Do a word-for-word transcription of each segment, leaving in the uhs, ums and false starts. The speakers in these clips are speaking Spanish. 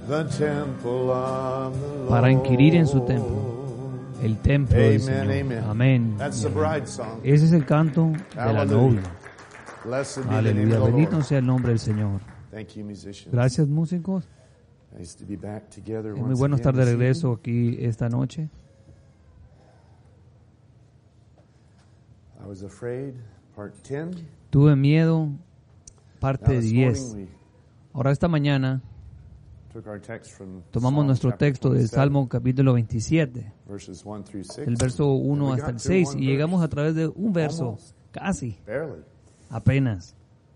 para inquirir en su templo. El templo del Señor. Amén. Ese es el canto de la novia. Aleluya. Bendito sea el nombre del Señor. Gracias, músicos. Es muy bueno estar de regreso aquí esta noche. Tuve miedo, parte diez. Ahora esta mañana tomamos nuestro texto del Salmo capítulo veintisiete, el verso uno hasta el seis, y llegamos a través de un verso, casi, apenas.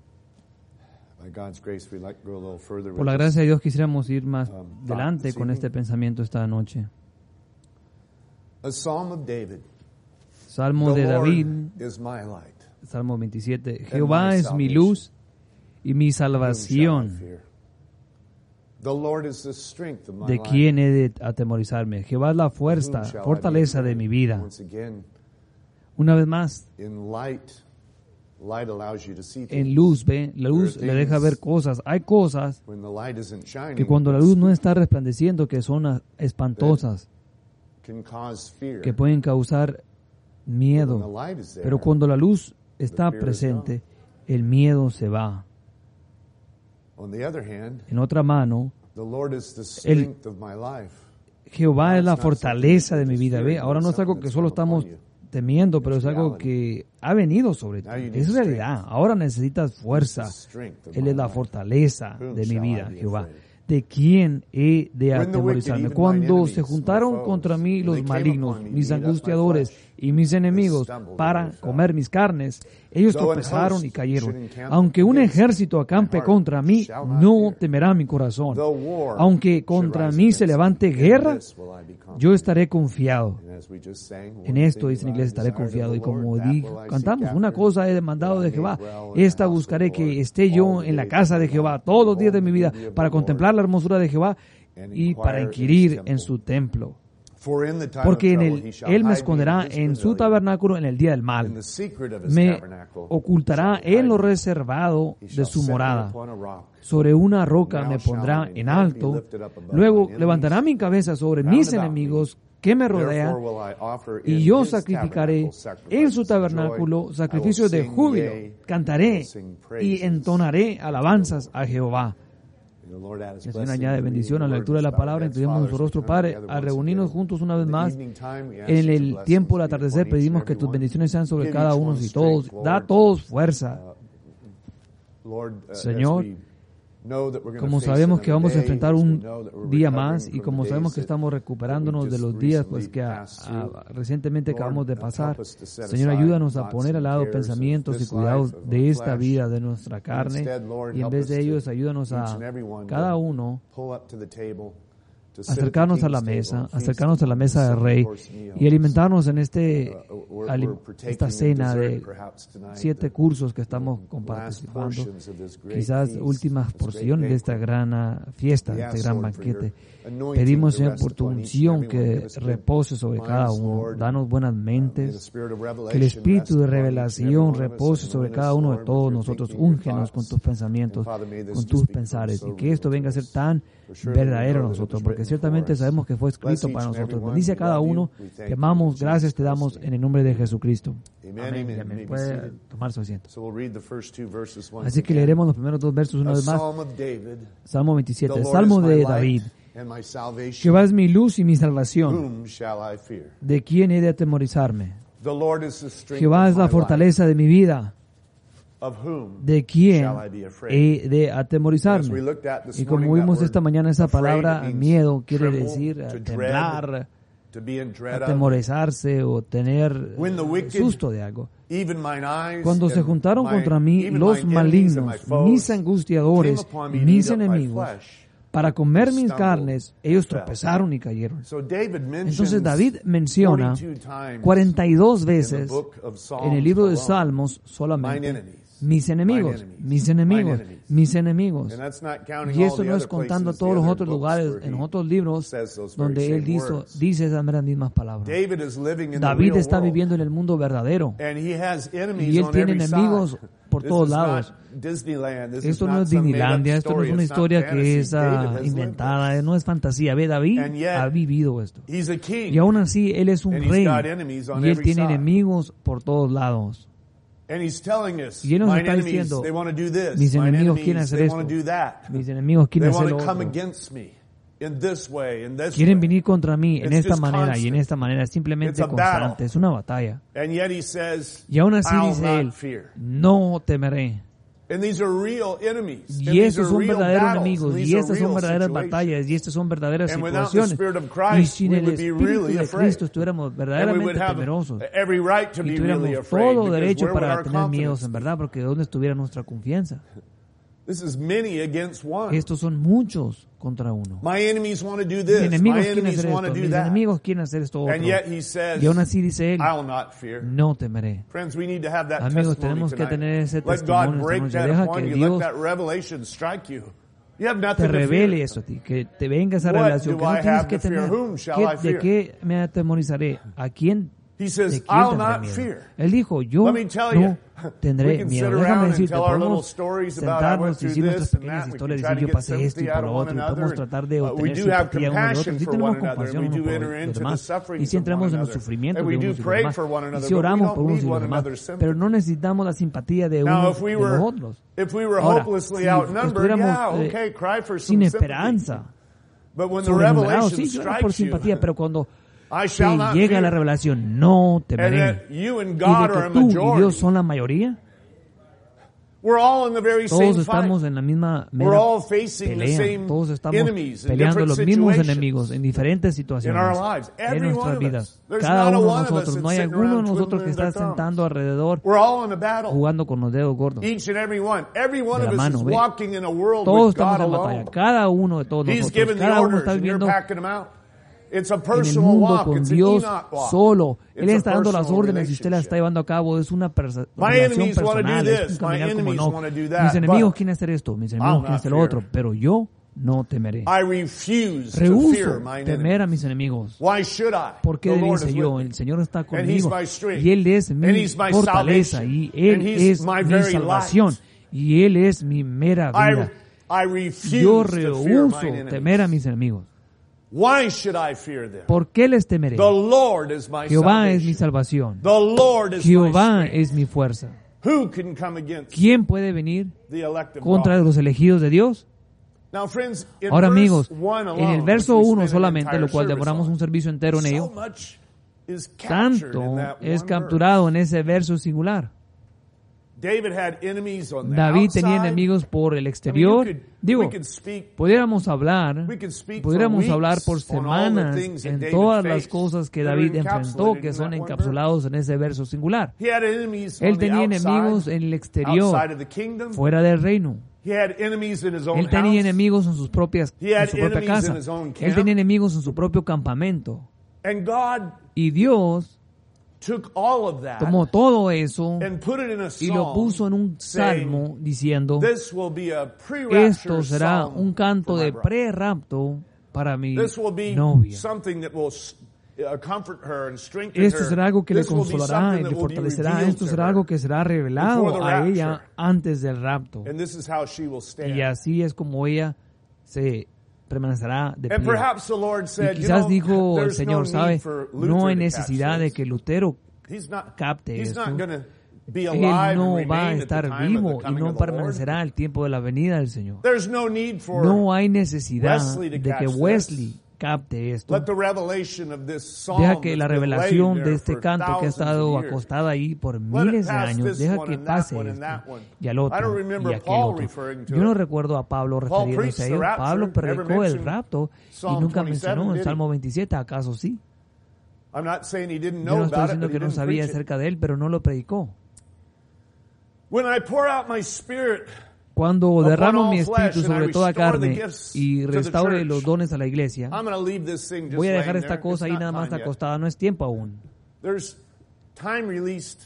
Por la gracia de Dios quisiéramos ir más adelante con este pensamiento esta noche. Salmo de David, Salmo veintisiete. Jehová es mi luz y mi salvación. ¿De quién he de atemorizarme? Jehová es la fuerza, fortaleza de mi vida. Una vez más, en luz, ¿ve? La luz le deja ver cosas. Hay cosas que cuando la luz no está resplandeciendo, que son espantosas, que pueden causar miedo. Pero cuando la luz está presente, el miedo se va. En otra mano, el Jehová es la fortaleza de mi vida. ¿Ve? Ahora no es algo que solo estamos temiendo, pero es algo que ha venido sobre ti. Es realidad. Ahora necesitas fuerza. Él es la fortaleza de mi vida, Jehová. ¿De quién he de atemorizarme? Cuando se juntaron contra mí los malignos, mis angustiadores y mis enemigos para comer mis carnes, ellos tropezaron y cayeron. Aunque un ejército acampe contra mí, no temerá mi corazón. Aunque contra mí se levante guerra, yo estaré confiado. En esto, dice en inglés, estaré confiado. Y como dijo, cantamos, una cosa he demandado de Jehová, esta buscaré, que esté yo en la casa de Jehová todos los días de mi vida, para contemplar la hermosura de Jehová y para inquirir en su templo. Porque en el, Él me esconderá en su tabernáculo en el día del mal. Me ocultará en lo reservado de su morada. Sobre una roca me pondrá en alto. Luego levantará mi cabeza sobre mis enemigos que me rodean, y yo sacrificaré en su tabernáculo sacrificios de júbilo. Cantaré y entonaré alabanzas a Jehová. El Señor añade bendición a la lectura de la palabra. Inclinemos nuestro rostro, Padre, a reunirnos juntos una vez más. En el tiempo del atardecer pedimos que tus bendiciones sean sobre cada uno y todos. Da a todos fuerza, Señor. Como sabemos que vamos a enfrentar un día más, y como sabemos que estamos recuperándonos de los días pues que a, a, recientemente acabamos de pasar, Señor, ayúdanos a poner al lado pensamientos y cuidados de esta vida, de nuestra carne, y en vez de ellos ayúdanos a cada uno acercarnos a la mesa, acercarnos a la mesa del Rey y alimentarnos en este esta cena de siete cursos que estamos participando, quizás últimas porciones de esta gran fiesta, de este gran banquete. Pedimos, Señor, por tu unción que repose sobre cada uno. Danos buenas mentes, que el espíritu de revelación repose sobre cada uno de todos nosotros. Úngenos con tus pensamientos, con tus pensares, y que esto venga a ser tan verdadero a nosotros, porque ciertamente sabemos que fue escrito para nosotros. Bendice a cada uno. Te amamos, gracias te damos en el nombre de Jesucristo. Amén. Amén. Puede tomar su asiento. Así que leeremos los primeros dos versos una vez más. Salmo veintisiete. Salmo de David. Jehová es mi luz y mi salvación. ¿De quién he de atemorizarme? Jehová es la fortaleza de mi vida. ¿De quién he de atemorizarme? Y como vimos esta mañana, esa palabra miedo quiere decir temblar, atemorizarse o tener susto de algo. Cuando se juntaron contra mí los malignos, mis angustiadores, mis enemigos, para comer mis carnes, ellos tropezaron y cayeron. Entonces David menciona cuarenta y dos veces en el libro de Salmos solamente mis enemigos, mis enemigos, mis enemigos. Y esto no es contando todos los otros lugares, en otros libros, donde él dice, dice esas mismas palabras. David está viviendo en el mundo verdadero. Y él tiene enemigos por todos lados. Esto no es Disneylandia, esto no es una historia que es uh, inventada, no es fantasía. Ve, David ha vivido esto. Y aún así, él es un rey y él tiene enemigos por todos lados. Y él nos está diciendo, mis enemigos quieren hacer esto, mis enemigos quieren hacer lo otro. Quieren venir contra mí en esta manera y en esta manera. Es simplemente constante, es una batalla. Y aún así dice él, no temeré. Y estos son verdaderos enemigos, y estas son verdaderas batallas, y estas son verdaderas situaciones. Y sin el Espíritu de Cristo estuviéramos verdaderamente temerosos. Y tuviéramos todo derecho para tener miedos, en verdad, porque ¿de dónde estuviera nuestra confianza? Estos son muchos contra uno. Mis enemigos quieren hacer esto, mis enemigos quieren hacer esto otro. Y aún así dice él, no temeré. Amigos, tenemos que tener ese testimonio esta noche. Deja que Dios te revele eso a ti, que te venga esa revelación, que no tienes que tener. ¿Qué, ¿De qué me atemorizaré? ¿A quién? ¿De quién tendré miedo? Él dijo, yo no tendré miedo. Déjame decirte, podemos sentarnos y decir nuestras pequeñas historias, decir yo pasé esto y por lo otro, y podemos tratar de obtener simpatía uno del otro. Si tenemos compasión uno por los demás, y si entramos en los sufrimientos de unos y los demás, y si oramos por unos y los demás, pero no necesitamos la simpatía de unos de los otros. Ahora, si estuviéramos eh, sin esperanza, sobrennumerados, sí, lloramos por simpatía, pero cuando si llega la revelación, no temeré. Y de que tú y Dios son la mayoría. Todos estamos en la misma mera pelea. Todos estamos peleando los mismos enemigos en diferentes situaciones en nuestras vidas. Cada uno de nosotros, no hay alguno de nosotros que está sentando alrededor jugando con los dedos gordos de la mano. ¿Ve? Todos estamos en batalla. Cada uno de todos nosotros. Cada uno está viviendo en el mundo con Dios solo. Él está dando las órdenes y usted las está llevando a cabo. Es una persa- relación personal, es un caminar como no. Mis enemigos quieren hacer esto, mis enemigos quieren hacer lo otro, pero yo no temeré. Rehúso temer a mis enemigos. ¿Por qué dice yo? El Señor está conmigo y Él es mi fortaleza y Él es mi salvación y Él es mi mera vida. Yo rehúso temer a mis enemigos. Why should I fear them? ¿Por qué les temeré? The Lord is my Jehová salvation. es mi salvación. The Lord is Jehová my strength. es mi fuerza. Who can come against ¿Quién puede venir the elect of contra God? los elegidos de Dios? Now, friends, in Ahora, verse amigos, one alone, en el verso which we uno spent an solamente, entire lo cual service demoramos on, un servicio entero en so ello, much is captured in tanto that es one capturado en ese verso singular. verse. David had enemies on the David outside. tenía enemigos por el I mean, exterior. you could- Digo, we could speak pudiéramos hablar, We could speak pudiéramos for hablar weeks por on all the semanas things that en David todas las faced cosas que that are David enfrentó, encapsulated que in son that one encapsulados en ese verso singular. He had enemies Él on the tenía outside, enemigos en el exterior, outside of the kingdom. fuera del reino. He had enemies in his own Él tenía house. enemigos en sus propias, He had en su propia enemies casa. in his own Él camp. tenía enemigos en su propio campamento. And God Y Dios took all of that tomó todo eso and put it in a y lo song, puso en un salmo diciendo, this will be a pre-rapture esto será song un canto for my de bride. pre-rapto para mi This will be novia. something that will uh, comfort her and strengthen Esto her. será algo que le This will be consolará something y that le will be fortalecerá. revealed Esto to será her algo que será before revelado the a ella rapture. antes del rapto. And this is how she will stand. Y así es como ella se permanecerá de And pie. perhaps the Lord Y said, you quizás know, dijo el there's no Señor, need ¿sabe? for Luther No hay to necesidad catch de this. que Lutero He's not, capte he's esto. not gonna be Él alive no and va a remain at the estar time of the vivo y coming no of the Lord. permanecerá al tiempo de la venida del Señor. There's no need for No hay necesidad Wesley to de que catch Wesley this. capte esto. Let the revelation of this psalm Deja que la that's been laid revelación there de este for canto que ha thousands estado of years. acostada ahí por Let it miles de pass años, this deja one que and that pase one and esto that one. y al I don't otro remember y aquel Paul otro. referring to Yo no it. recuerdo a Pablo Paul refiriéndose preached a the ello. rapture, Pablo never predicó el mentioned rapto y Psalm nunca twenty-seven, mencionó el did he? Salmo veintisiete, ¿acaso sí? I'm not saying he didn't Yo know no estoy about it, diciendo but que he no didn't sabía preach it. acerca de él, pero no lo predicó. When I pour out my spirit Cuando upon derramo all mi flesh espíritu and I sobre toda restore the carne gifts y to the restaure church, los dones a la iglesia, I'm going to leave this thing just voy a dejar laying esta there. cosa It's ahí not nada más time yet. acostada, no es tiempo aún. There's time released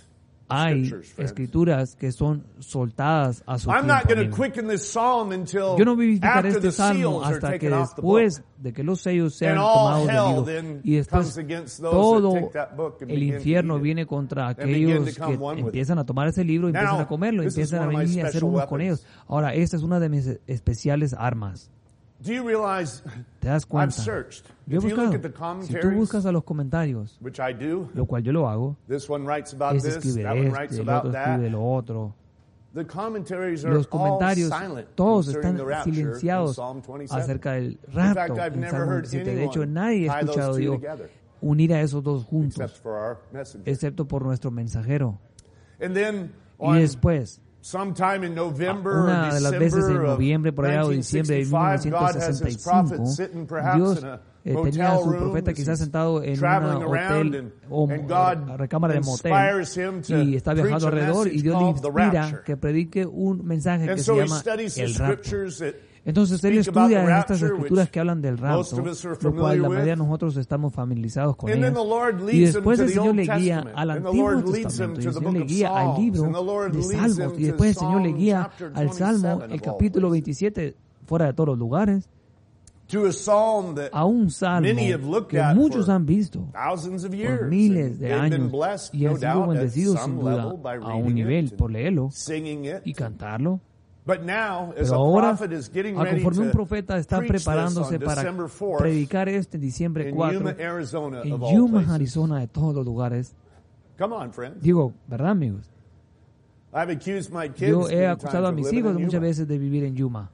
hay escrituras que son soltadas a su I'm not going to tiempo. quicken this psalm until Yo no vivificaré after este the salmo seals are hasta que taken off the book. después de que los sellos sean And all tomados del hell libro. then Y después comes against those todo that take that book and el begin to infierno eat it viene contra and begin aquellos to come que one with it. empiezan a tomar ese libro y Now, empiezan a comerlo, y this is empiezan a one of my venir a hacer special unos con ellos. weapons. Ahora, esta es una de mis especiales armas. Do you realize ¿Te das I've cuenta? searched? Yo he If you look buscado. at the Si tú commentaries, buscas a los comentarios, which I do, lo cual yo lo hago, this one writes about este this, escribe that one de writes este, el about otro that. escribe de lo otro. The commentaries are Los all comentarios silent todos concerning están the rapture in silenciados Psalm twenty-seven. acerca del fact, rapto I've en never Salmo heard veintisiete. De hecho, anyone nadie ha tie those escuchado two yo together, unir a esos dos except juntos, for our messenger. excepto por nuestro mensajero. And then Y on después, sometime in November una or de las veces en December of noviembre, por allá, o diciembre de nineteen sixty-five, God has mil his prophet novecientos sitting sesenta y cinco, perhaps Dios in a eh, tenía a motel su room profeta as quizás he's sentado en un traveling around, hotel and, o and God recámara de motel inspires him to y está preach viajando a alrededor, y message Dios le called the inspira rapture. que predique un mensaje And que so se he llama studies el his rapto. scriptures that Entonces él speak about estudia the estas rapture, escrituras which que hablan del most rapto, of us are lo cual familiar la mayoría de with. nosotros estamos familiarizados con And then ellas. the Lord Y leads him después to el the Señor Old le guía Testament, al and the Antiguo Lord leads him Testamento, y to el the Señor book le of guía al Psalms, libro and the Lord de leads Salmos, him y to después el Señor le Psalm guía chapter al Salmo, twenty-seven el of all capítulo places. veintisiete, fuera de todos los lugares, To a psalm that a un salmo many have looked que at muchos for han visto thousands of years, por miles and de they've been años, blessed, y no han sido doubt, at bendecidos sin some duda level by a un reading nivel it por and leerlo singing it. y cantarlo. But now, as Pero a ahora, prophet is getting a ready conforme un to profeta está preach this preparándose on para December fourth predicar esto en diciembre in cuatro, Yuma, Arizona, en of all Yuma, places. Arizona, de todos los lugares. Come on, friends. Digo, ¿verdad, amigos? I've accused my kids Yo he many acusado a times of mis living hijos in muchas Yuma. veces de vivir en Yuma.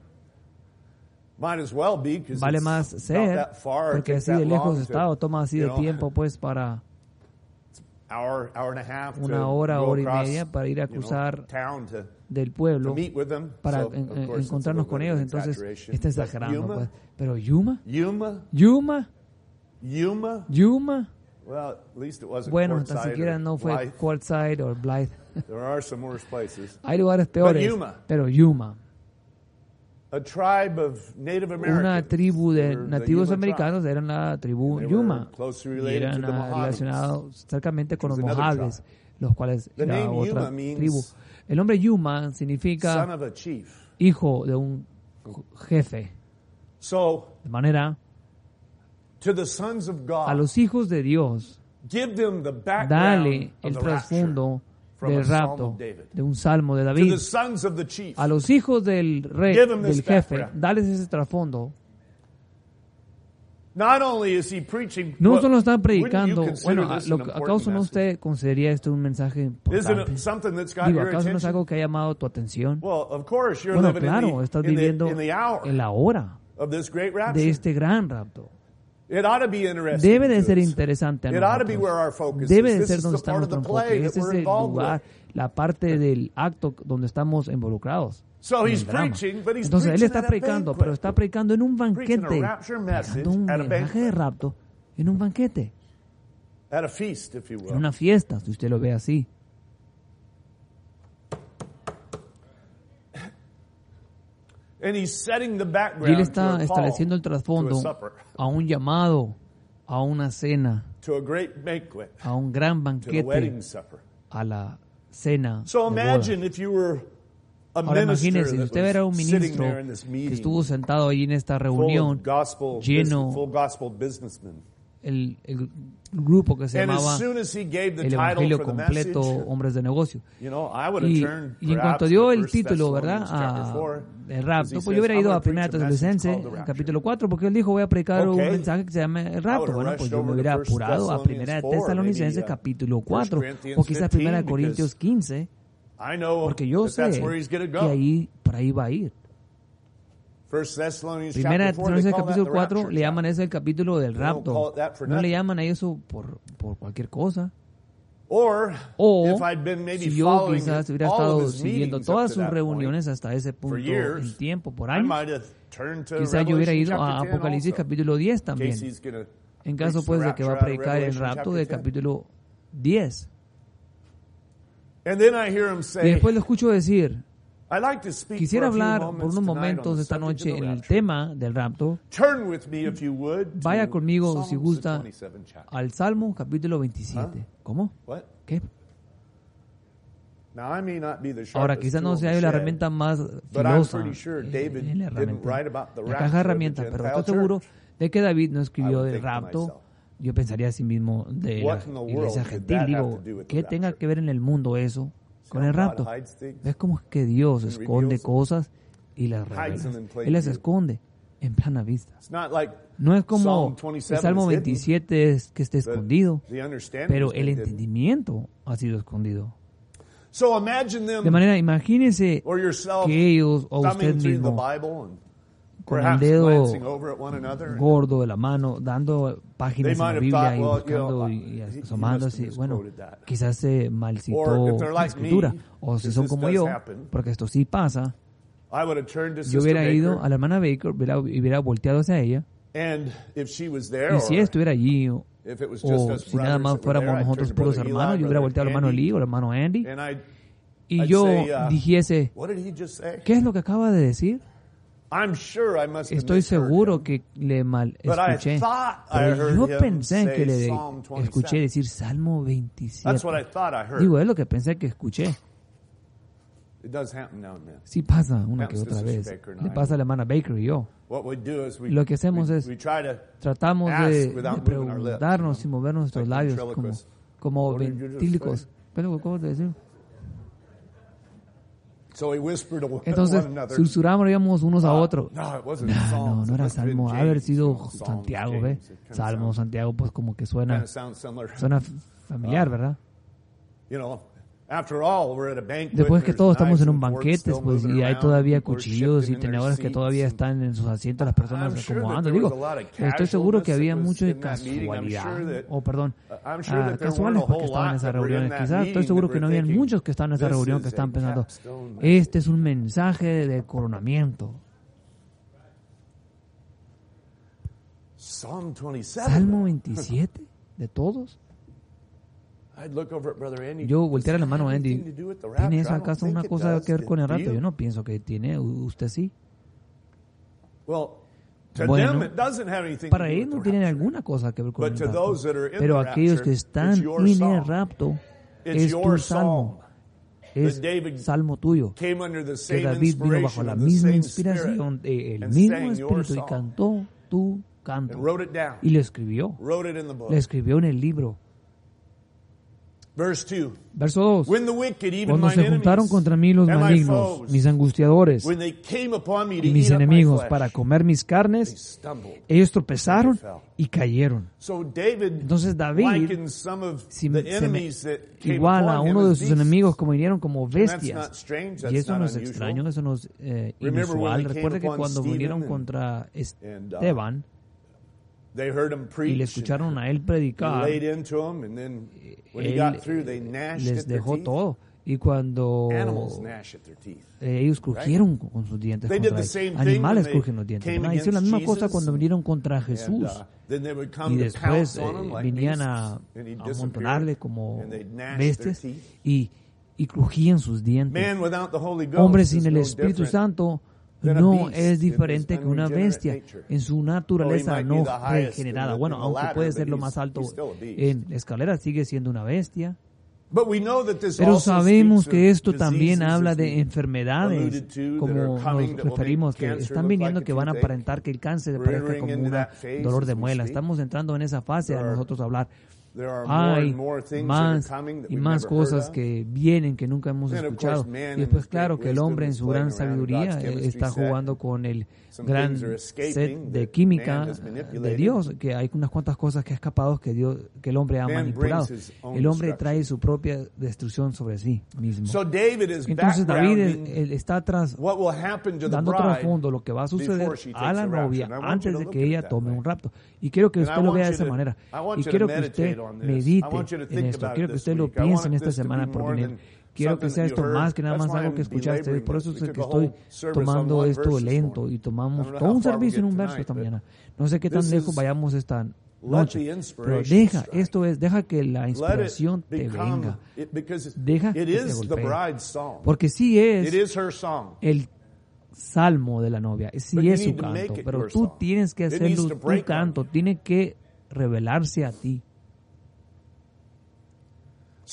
Might as well be, 'cause Vale it's más not ser, that far, or porque takes así that de lejos long he estado, to, toma así you de know, tiempo pues para hour, hour and a half to una hora, go hora y across, media para ir a you know, cruzar town to, del to pueblo meet with them. para So, en- of en- course, it's a encontrarnos little con bit ellos. of Entonces exaggeration. está But exagerando. Yuma, Pues. Pero Yuma, Yuma, Yuma, Yuma. Yuma. Well, at least it wasn't Bueno, tan Quartzsite siquiera or no fue Blythe. Quartzsite o Blythe. There are some worse places. Hay lugares peores, Yuma. pero Yuma, A tribe of Native Americans. una tribu de were the nativos Yuma americanos, tribe. eran la tribu They Yuma, were closely y related eran to the ah, Mojaves, relacionados cercamente con los which is another Mojaves, tribe. los cuales The era name otra Yuma means tribu. El nombre Yuma Son significa of a chief. hijo de un jefe. So, De manera, to the sons of God, a los hijos de Dios, give them the background dale of el the trasfondo rapture from del a Psalm rapto, of David. de un salmo de To David. the sons of the chief, A los hijos del rey, Give them this del jefe, background. dales ese trasfondo. not only is he preaching, No what- solo están wouldn't you predicando, consider bueno, this lo, an ¿acaso important no message? usted consideraría esto un mensaje Isn't importante? it something that's got Digo, your ¿acaso no es attention? algo que ha llamado tu atención? Well, of course, you're Bueno, living claro, in, estás the, in, viviendo the, in the hour en la hora of this great rapture. de este gran rapto. It ought to be interesting Debe de to ser us. interesante a It ought to be nosotros. where our focus Debe is. de This ser is donde the está part of nuestro the play enfoque. that Este es we're el involved lugar, with. la parte del acto donde estamos involucrados. So en he's el drama. preaching, but he's Entonces él preaching está at a predicando, banquet. pero está predicando en un Preaching banquete, a rapture message predicando un at a mensaje de banquet. rapto en un banquete, At a feast, if you en will. una fiesta, si usted lo ve así. And he's setting the Y él background to está a call estableciendo el to trasfondo a supper, a un llamado, a una cena, to a great banquet, a un gran to the wedding banquete, supper. a la cena So de boda. imagine if you were a Ahora minister imagínese, si that usted era un was sitting ministro there in this que meeting, estuvo sentado allí en esta full reunión, of gospel, lleno- business, full gospel businessmen. el, el grupo que se And llamaba as soon as he gave the el title Evangelio for the completo, message, hombres de negocio. you know, I would have Y, turned y en perhaps cuanto dio to el First título, ¿verdad?, Thessalonians chapter a four, el because rapto, he pues says, yo hubiera "I'm ido gonna a Primera preach a message Tesalonicenses, called the rapture." capítulo cuatro, porque él dijo, voy a predicar Okay. un mensaje que se llama el I rapto. would Bueno, have pues rushed yo me over to hubiera First apurado a Thessalonians Primera four, Tesalonicenses, maybe, uh, capítulo First cuatro, Corinthians o quizás Primera fifteen, Corintios quince, I know porque yo that sé that's where he's going to que go. ahí, por ahí va a ir. First Thessalonians Primera chapter four, they Tesalonicenses call that capítulo the cuatro rapture le llaman chapter. ese el capítulo del They don't call rapto. it that for No le nothing. llaman a eso por, por cualquier cosa. Or, O if I'd been maybe si yo following quizás hubiera all of estado his siguiendo meetings todas up to sus that reuniones point, hasta ese for punto years, en tiempo, por I años, might have turned to quizás yo hubiera Revelation ido a chapter ten Apocalipsis also, capítulo diez in también, case he's gonna en caso preach pues the de que va a rapture out of predicar el Revelation rapto chapter de ten. capítulo diez. And then I hear him Y say, después lo escucho decir, I'd like to speak quisiera for a few hablar por moments unos tonight on momentos the esta subject noche of the en el rapture. tema del rapto. Turn with me, if you would, to Vaya conmigo, si Psalms, the gusta, twenty-seventh chapter. al Salmo capítulo veintisiete. Huh? ¿Cómo? What? ¿Qué? Ahora, quizás no sea la herramienta más filosa en la herramienta, la caja de herramientas, pero estoy seguro de que David no escribió del rapto. Yo pensaría a sí mismo de la iglesia gentil. Digo, ¿qué tenga que ver en el mundo eso con el rapto? ¿Ves cómo es que Dios esconde cosas y las revela? Él las esconde en plana vista. No es como el Salmo veintisiete es que esté escondido, pero el entendimiento ha sido escondido. De manera, imagínense que ellos o usted mismo con el dedo gordo de la mano, dando páginas en la Biblia y buscando y asomándose. Bueno, quizás se mal citó la escritura. O si son como yo, porque esto sí pasa, yo hubiera ido a la hermana Baker, hubiera, hubiera volteado hacia ella. Y si ella estuviera allí, o, o si nada más fuéramos nosotros puros hermanos, yo hubiera volteado al hermano Lee o al hermano Andy. Y yo dijese, ¿qué es lo que acaba de decir? Estoy seguro que le mal escuché, pero yo pensé que le escuché decir Salmo veintisiete. Digo, es lo que pensé que escuché. Sí pasa una que otra vez. Le pasa a la hermana Baker y yo. Lo que hacemos es tratamos de, de preguntarnos y mover nuestros labios como, como ventílicos. Pero, ¿cómo te decimos? Entonces susurrábamos unos a otros. No, no, no era Salmo, ha haber sido Santiago, ¿ve? Salmo, Santiago, pues como que suena, suena familiar, ¿verdad? Después que todos estamos en un banquete, pues, y hay todavía cuchillos y tenedores que todavía están en sus asientos, las personas acomodando. Digo, estoy seguro que había mucho de casualidad, o perdón, uh, casuales porque estaban en esas reuniones. Quizás estoy seguro que no habían muchos que estaban en esa reunión que estaban pensando, este es un mensaje de coronamiento. Salmo veintisiete, de todos. Yo volteara la mano a Andy. ¿Tiene eso acaso una cosa que ver con el rapto? Yo no pienso que tiene. ¿Usted sí? Bueno, para él no tiene alguna cosa que ver con el rapto. Pero aquellos que están en el rapto, es tu salmo. Es salmo tuyo. Que David vino bajo la misma inspiración, el mismo espíritu, y cantó tu canto. Y lo escribió. Lo escribió en el libro. Verso dos. Cuando se juntaron contra mí los malignos, mis angustiadores y mis enemigos para comer mis carnes, ellos tropezaron y cayeron. Entonces David si se me, igual a uno de sus enemigos como vinieron como bestias. Y eso no es extraño, eso no es eh, inusual. Recuerde que cuando vinieron contra Esteban, y le escucharon a él predicar, él les dejó todo. Y cuando ellos crujieron con sus dientes contra él, animales crujen los dientes. No, hicieron la misma cosa cuando vinieron contra Jesús. Y después eh, venían a, a amontonarle como bestias y, y crujían sus dientes. Hombre sin el Espíritu Santo no es diferente que una bestia en su naturaleza no regenerada. Bueno, aunque puede ser lo más alto en la escalera, sigue siendo una bestia. Pero sabemos que esto también habla de enfermedades, como nos referimos, que están viniendo que van a aparentar que el cáncer parezca como un dolor de muela. Estamos entrando en esa fase a nosotros hablar. Hay más y más cosas que vienen que nunca hemos escuchado. Y después, claro, que el hombre en su gran sabiduría está jugando con el gran set de química de Dios, que hay unas cuantas cosas que ha escapado que, Dios, que el hombre ha manipulado. El hombre trae su propia destrucción sobre sí mismo. Entonces David él está atrás, dando trasfondo lo que va a suceder a la novia antes de que ella tome un rapto. Y quiero que usted lo vea de esa manera. Y quiero que usted medite en esto. Quiero que usted lo piense en esta semana, porque quiero que sea esto más que nada más algo que escuchaste. Por eso es que estoy tomando esto lento y tomamos todo un servicio en un verso esta mañana. No sé qué tan lejos vayamos esta noche, pero deja, esto es, deja que la inspiración te venga. Deja que te golpee. Porque sí es el salmo de la novia, sí es su canto, pero tú tienes que hacerlo tu canto, tiene que revelarse a ti.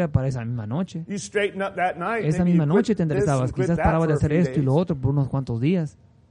era para esa misma noche. You straighten up that night, Esa maybe misma you noche quit te this enderezabas. and quit Quizás that parabas for de a hacer few esto y lo days. otro por unos cuantos días.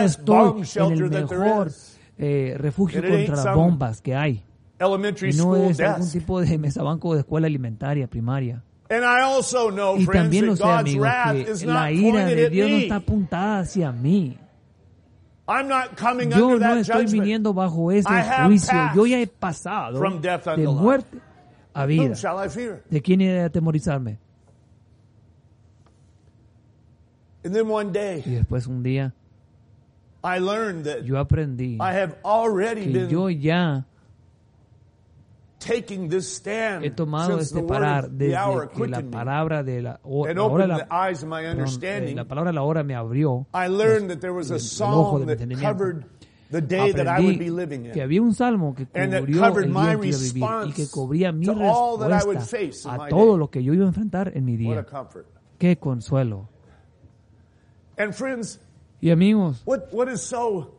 ya estoy en el mejor eh, refugio contra las bombas que hay. Y no es algún tipo de mesabanco de escuela alimentaria, primaria. Y también lo sé, amigos, que la ira de Dios no está apuntada hacia mí. Yo no estoy viniendo bajo ese juicio. Yo ya he pasado de muerte a vida. Whom shall I fear? ¿De quién he de atemorizarme? And then one day, Y después un día I learned that yo aprendí I have already que been yo ya taking this stand he tomado since the este word parar of the hour desde que la quickened me palabra de la, o- and la hora de opened la, the eyes of my perdón, eh, understanding. la palabra de la hora me abrió. I learned that there was a el- el ojo psalm de mi that entendimiento. covered the day that I would be living Aprendí que in, había un salmo que and that cubrió covered el my día en que iba a vivir y que response cubría mi to all that I would face respuesta in a my todo day. lo que yo iba a enfrentar en mi What a día. comfort. Qué consuelo. And friends, Y amigos, what what is so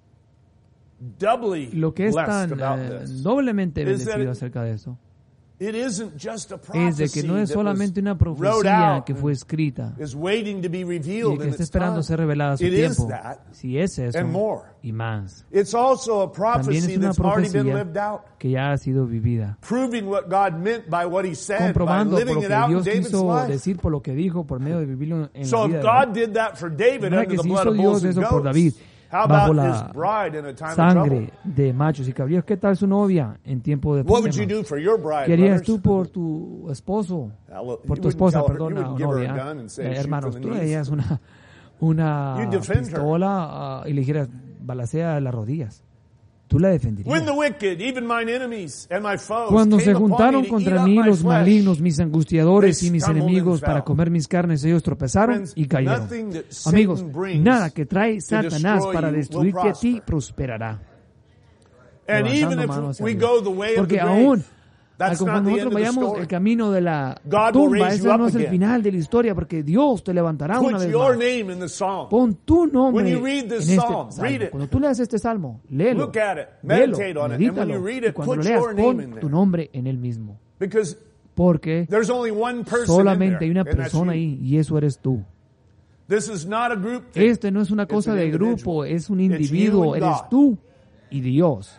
doubly lo que es blessed tan about eh, this doblemente is that bendecido it- acerca de eso it isn't just a es de que prophecy no es that was solamente una wrote profecía out que fue escrita is waiting to be y revealed que in está its esperando time. ser revelada a su It is tiempo. that Si es eso and more. y más, It's also a también prophecy es una that's already been profecía lived out, que ya ha sido vivida, proving what God meant by what He said, by comprobando por living lo it que out in Dios David's quiso life. decir, por lo que dijo, por medio de vivirlo en So la if vida de God David. did that for David No es under que the si blood hizo of Dios bulls and eso por goats, David how bajo about la His bride in a time of sangre trouble? de machos y cabríos, ¿qué tal su novia en tiempo de What would you problema? do for your bride, ¿Qué harías brothers? tú por tu esposo? Well, Por you tu wouldn't esposa, tell her- perdón, you wouldn't o give her a novia. gun and say, Eh, "Shoot hermanos, from tú the le knees." darías una, una You'd defend her. pistola ah, y le dijeras, balacea las rodillas. Tú la defenderías. When the wicked, even mine enemies and my foes, Cuando came se upon juntaron me to contra eat up mí my los flesh, malignos, mis angustiadores they y mis stumbled enemigos and para fell. comer mis carnes, ellos tropezaron Friends, y cayeron. nothing that Satan Amigos, brings nada que trae to Satanás destroy para you will destruirte a ti prosper. prosperará. And even Levantando manos if hacia we Dios. go the way of Porque the aún, grave, that's cuando not the nosotros end of the vayamos story. el camino de la God will tumba, raise you ese up no es el again. final de la historia, porque Dios te levantará una Put vez your más. name in the psalm. Pon tu nombre When you en read this este psalm, salmo. read it. Cuando tú leas este salmo, léelo, Look at it, léelo, meditate on it, and when medítalo, you read y it, cuando lo put leas, your name pon in there. tu nombre en él mismo. Because Porque there's only one person solamente hay in una there, and that's persona you. ahí, y eso eres tú. This is not a group thing. Este no es una It's cosa an de individual. grupo, es un It's you individuo, and eres God. tú y Dios.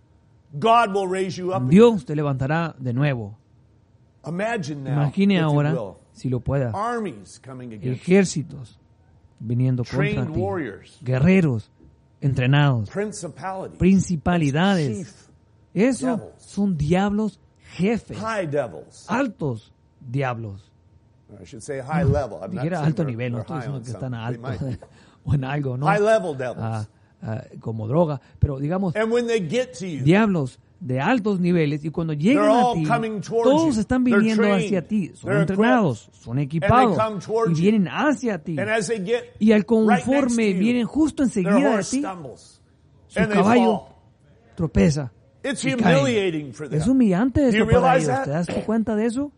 God will raise you up. Dios te levantará de nuevo. Imagine now, Imagine if you ahora, will, si lo pueda, armies coming against you, ejércitos viniendo contra trained ti, warriors, guerreros entrenados, principalities, principalidades. chief, Eso devils. son diablos jefes, high devils. altos diablos. I should say high level. I'm not Dijera saying alto they're- nivel, no they're estoy high diciendo on que están something. They altos might be. o en algo, ¿no? High level devils. Ah, ah, como droga, pero digamos, And when they get to you, diablos de altos niveles, y cuando llegan They're a all ti, coming towards todos you. están They're viniendo trained. hacia ti, son They're entrenados, son equipados, come towards y you. vienen hacia ti, and as they get y al right next to conforme you, vienen justo their enseguida de horse ti, stumbles su and they caballo fall. tropeza. It's y cae. humiliating for them. Es humillante Do esto you para realize ellos, that? ¿te das tu cuenta de eso?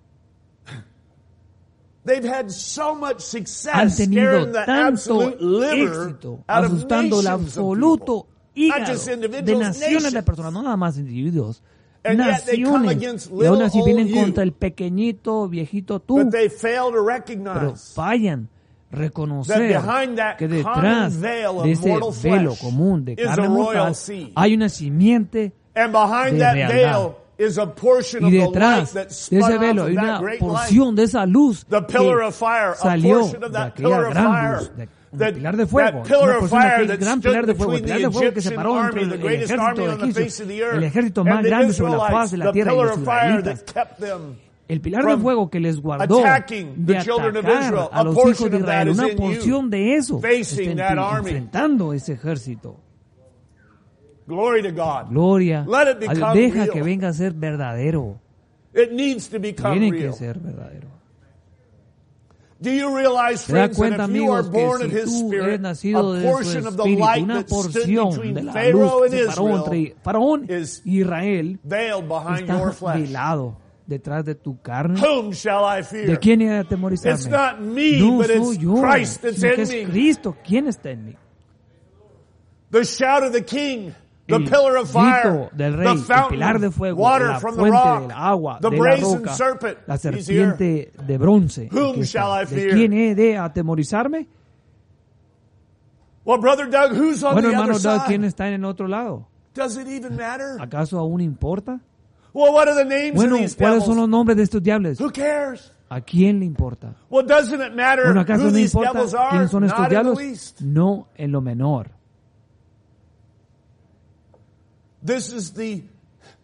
They've had so much Han success tenido scaring the tanto absolute liver éxito, out of asustando el nations of absoluto people. Not hígado just de individuals, naciones de nations. personas, no nada más individuos, And yet they come naciones, against y aún así little vienen old you. contra el pequeñito, viejito tú, But they fail to pero recognize fallan that reconocer behind that que common detrás veil of de ese mortal velo flesh común de is a carne royal mortal seed. hay una simiente, And behind de that realidad. veil is a portion y of the light detrás that de spun ese off velo of hay that una great light. porción de esa luz The pillar que of fire, a salió portion of de that aquella pillar of gran fire. luz, de un That, pilar de fuego, that pillar una of porción de fire aquel that gran stood pilar de fuego, el between pilar the de fuego que Egyptian separó army, entre the el greatest ejército army on the egipcio, face of the earth, el ejército más and the grande sobre la faz Israelites, de la the tierra y pillar los of fire israelitas. that kept them El pilar de from fuego que les guardó attacking de the children of atacar Israel. a A los portion hijos de of that Israel, is una in you, porción de eso facing está en that ti, army. enfrentando ese ejército. Glory to God. Gloria Let it a Dios. become Deja real. que venga a ser verdadero. It needs to become Tiene real. que ser verdadero. Do you realize, ¿Te das friends, cuenta, that if you are amigos, que born of si His tú Spirit, eres nacido a de su portion of the espíritu, light una that stood porción between de la Pharaoh luz and que separó Israel entre Faraón is y Israel veiled behind your está flesh? velado detrás de tu carne? Whom shall I fear? ¿De quién he de atemorizarme? It's not me, no but soy it's yo, Christ that's sino que in es me. Cristo quien está en mí. The shout of the King, the El pillar of fire, grito del rey, the el fountain, pilar de fuego, water la from the fuente rock, del agua, the de la brazen roca, serpent. la He's here. serpiente de bronce. Whom Aquí está. shall I ¿De fear? quién he de atemorizarme? Well, Brother Doug, who's on Bueno, the hermano other Doug, side? ¿quién está en el otro lado? Does it even matter? ¿Acaso aún importa? Well, what are the names Bueno, of these ¿cuáles son devils? los nombres de estos diablos? Who cares? ¿A quién le importa? Well, doesn't it matter Bueno, ¿acaso who no these importa devils are? quiénes son estos Not in the diablos? least. No en lo menor. This is the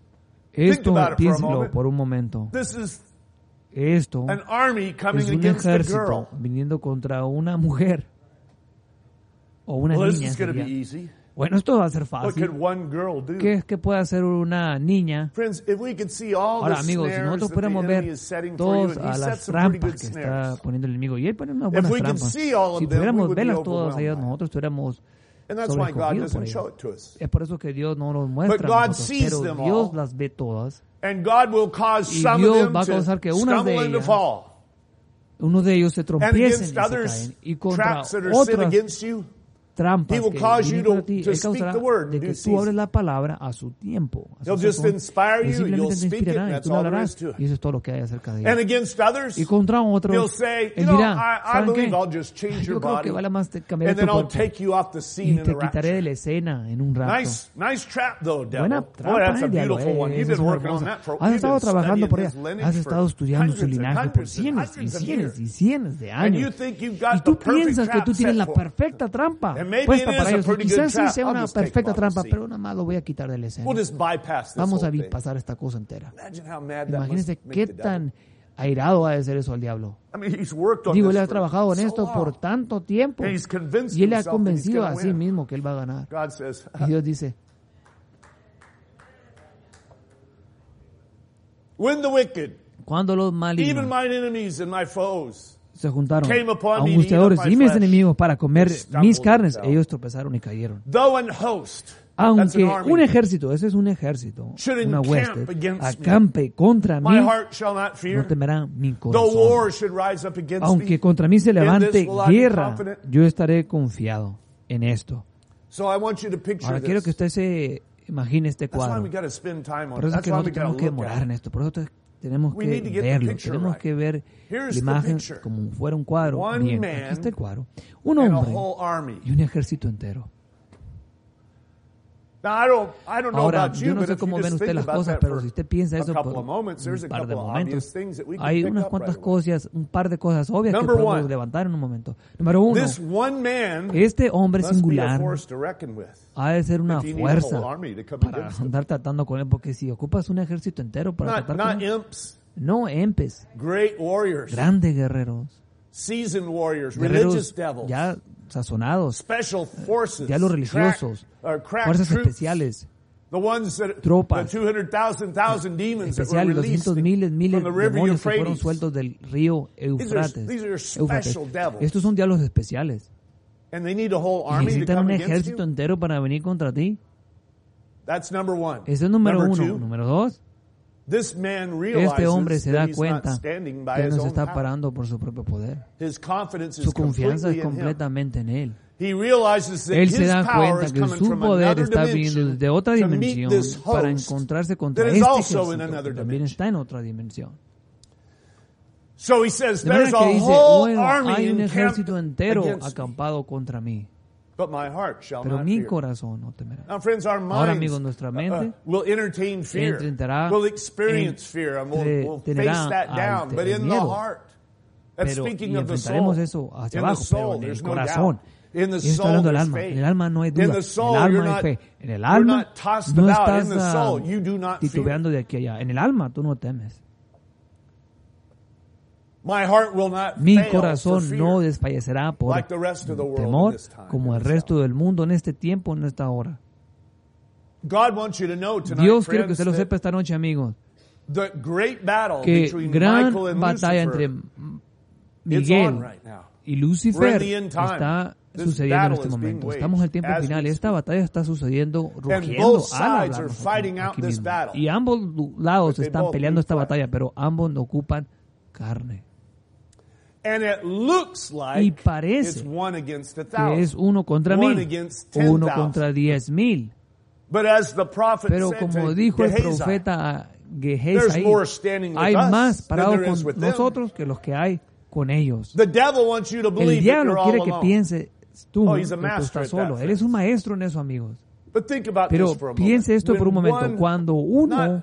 Esto, piénselo por un momento. Esto es un ejército viniendo contra una mujer o una Well, niña. this is going to be sería. easy. Bueno, esto va a ser What fácil. could one girl do? ¿Qué es que puede hacer una niña? Friends, if we could see all Ahora, the amigos, si snares nosotros that the pudiéramos enemy ver is setting for you, todas and he a sets las some pretty trampas good que está snares. poniendo el enemigo, y él pone unas If buenas we could trampas. see all of Si them, we pudiéramos would be verlas todas ellas, overwhelmed. nosotros estuviéramos And that's why God sobrecogidos por doesn't show ellas. it to us. Es por eso que Dios no nos muestra But a God nosotros, sees pero them Dios all. las ve todas. And God will cause Y some Dios of them va a causar que to unas de stumble and to ellas fall. Uno de ellos se And tropiecen y against se others, caen. Y contra traps that are set otras against you, trampas He will que cause vienen you to- contra ti, to Él speak causará the word in de due que tú season. hables la palabra a su tiempo. A su He'll just sazón. inspire Él you, simplemente you'll te speak it, inspirará and y that's tú le all there hablarás. is to it. Y eso es todo lo que hay acerca de And él. against others, Y contra He'll otros, say, you él know, dirá, I, I ¿saben believe qué? I'll just change Yo your creo body, que vale más te- cambiar and tu then I'll cuerpo take you off the scene y in te a quitaré de rapture. la escena en un rato. Nice, nice trap though, devil. Buena Boy, trampa, that's a eh, diablo, beautiful one. eh, You've esa es been una working on hermosa. that for, Has you've estado been trabajando studying por his ella, lineage has for estado estudiando su hundreds and linaje por hundreds and cientos y hundreds of cientos years. y cientos de And you años. think you've Y got tú the perfect piensas que trap tú tienes set la for him. perfecta trampa And maybe puesta it para is a ellos. Y pretty good quizás sí trap. sea I'll una just take perfecta him off the trampa, scene. pero nada más lo voy a quitar de la escena. We'll just bypass this Vamos a whole thing. pasar esta cosa entera. Imagine how mad that Imagínense must make qué the devil. tan airado ha de ser eso al diablo. I mean, he's worked on Digo, él this ha for trabajado en so esto por long. tanto tiempo. And he's convinced Y él ha himself that he's convencido gonna a sí win. mismo que él va a ganar. God says, Y Dios dice, when the wicked, cuando los even malignos mine enemies and my foes, se juntaron came upon a me to eat angustiadores of my y mis flesh, enemigos para comer they stumbled mis carnes, and fell. ellos tropezaron y cayeron. though an host, that's Aunque an army, un ejército, ese es un ejército, should una encamp hueste, against me, acampe contra mí, my heart shall not no fear. temerá mi Though corazón. war should rise up against Aunque me, contra mí se in this levante will I be guerra, confident. yo estaré confiado en esto. So I want you to picture Ahora quiero this. que usted se imagine este That's why cuadro. we got to spend time on Por it. eso es That's que why we nosotros got to tenemos que look demorar at en it. esto. Por eso te- tenemos We que need to get the verlo. picture Tenemos right. que ver Here's la the imagen picture. como fuera un cuadro. One Bien, man aquí está el cuadro. Un and a hombre whole army. y un ejército entero. Now I don't, I don't know Ahora, about yo you, no but sé if you cómo ven just usted think las about cosas, that pero for si usted piensa a eso couple por of moments, there's a un par de couple of momentos, obvious things that we can hay pick unas up cuantas right away. cosas, un par de cosas obvias Number que podemos one. levantar en un momento. Número uno, This one man este hombre must be a singular force to reckon with. ha de ser una If you need a whole fuerza army to come para against him. andar tratando con él, porque si ocupas un ejército entero para Not, tratar not con él, imps, no empes, great warriors, grandes guerreros, seasoned warriors, guerreros religious devils, ya sazonados, special forces, ya los religiosos, track, uh, crack fuerzas troops, especiales, the ones that, tropas, the two hundred thousand, thousand demons that were especiales, released doscientos miles, miles from the de river demonios que fueron Euphrates. sueltos del río These are, Eufrates. these are Éufrates. special devils. Estos son diablos especiales. And they need a whole Y army to necesitan un come against ejército you. entero para venir contra ti. That's number one. Ese es número number uno. two, Número dos, this man realizes este hombre se da that he's not cuenta standing by que his no se own está power. parando por su propio poder. His confidence Su is confianza es completely in him. completamente en él. He realizes that Él his se da power cuenta is que coming su from poder another está viniendo dimension de otra to meet dimensión this para host encontrarse contra that is este also in ejército another que también dimension. está en otra dimensión. So he says, De manera there's que a dice, whole bueno, army hay un encamped ejército entero against me, acampado contra mí, but my heart shall pero not mi fear. corazón no temerá. Now, friends, our Ahora, minds amigos, nuestra mente uh, will entertain fear. entrará We'll experience fear, and we'll, we'll face tendrá that al down. But in the miedo. heart, that's Pero, speaking y of the enfrentaremos soul. eso hacia In abajo, the pero soul, en el there's no corazón. doubt. In the Y está soul, hablando del there's alma. faith. En el alma no hay In duda. the En el soul, alma you're hay not, fe. En el you're alma not tossed no about. estás In the ah, soul, you do not fear. titubeando de aquí a allá. En el alma tú no temes. My heart will not Mi fail for corazón fear, no desfallecerá por like the rest of the world in temor this time, como in el this resto hour. del mundo en este tiempo, en esta hora. God wants you to know tonight, Dios quiere que friends, usted lo that sepa esta noche, amigos, the great battle que between gran Michael and batalla Lucifer, entre it's on Miguel right now. y We're Lucifer in the end time. está This sucediendo en battle este is being momento. waged Estamos en el tiempo as final. we Esta speak. batalla está sucediendo And rugiendo both al sides hablar are nosotros fighting out aquí this mismo. battle. Y ambos lados But they están both peleando need esta flesh. batalla, pero ambos ocupan carne. And it looks Y like parece it's one against a Que thousand. es uno contra One mil, against o ten uno thousand. contra diez mil. But as the prophet Pero said como to dijo el Gehazi, profeta There's Gehazi, more standing with hay us más than parados there is con with them. nosotros que los que hay con ellos. The devil wants you to El believe that diablo you're all quiere que alone. pienses tú Oh, que he's a tú master estás at solo. that, Él es un maestro en eso, amigos. But think about Pero this for a piense moment. esto por un When momento. one- Cuando uno, not,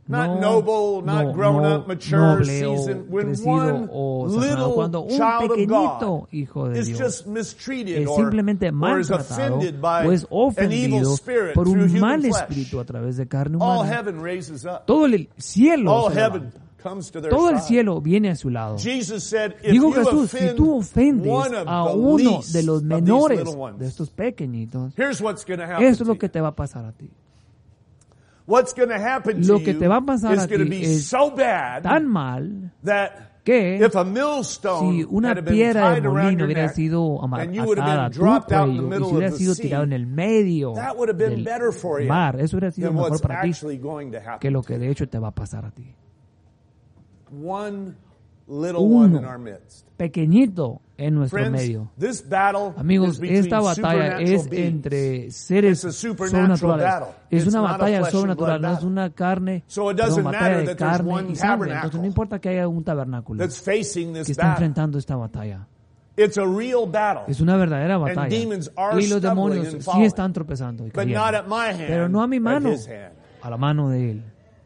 Not no, noble, not no, grown no up, mature, noble o seasoned. When crecido one o sanado, cuando little un child of pequeñito God hijo de is Dios just mistreated es or, simplemente or is maltratado offended by o es an evil ofendido spirit por through un human mal flesh, espíritu a través de carne all humana, heaven raises up. todo el cielo All se heaven levanta. comes to their Todo el side. cielo viene a su lado. Jesus said, if Dijo you Jesús, si offend tú ofendes one of a the uno least de los of these menores little ones, de estos pequeñitos, here's what's going to happen eso es lo to que you. te va a pasar a ti. What's going to happen Lo to que te va a you pasar is a going to ti be es so bad tan mal that que if a millstone si una had been piedra de tied around molino your hubiera neck sido ama- and you would have atada a been tu dropped out in the cuello y middle si hubiera of the sido sea, tirado en el medio that would have been del better for you mar, eso hubiera sido than mejor what's para ti actually going to happen. que lo que de hecho te va a pasar a ti. One little one in our Uno, midst. pequeñito en nuestro Friends, medio. this battle Amigos, is between esta batalla supernatural es beings. entre seres It's a supernatural sobrenaturales. battle. Es It's una not a batalla flesh and sobrenatural, blood no es una carne, So it perdón, doesn't batalla matter de that there's carne one y sangre. tabernacle Entonces no importa que haya un tabernáculo that's facing this que está battle. enfrentando esta batalla. It's a real battle. Es una verdadera And batalla. demons are Y los stumbling demonios and sí falling. están tropezando y But not cayendo. at my hand, Pero no a mi at mano, his hand. a la mano de él.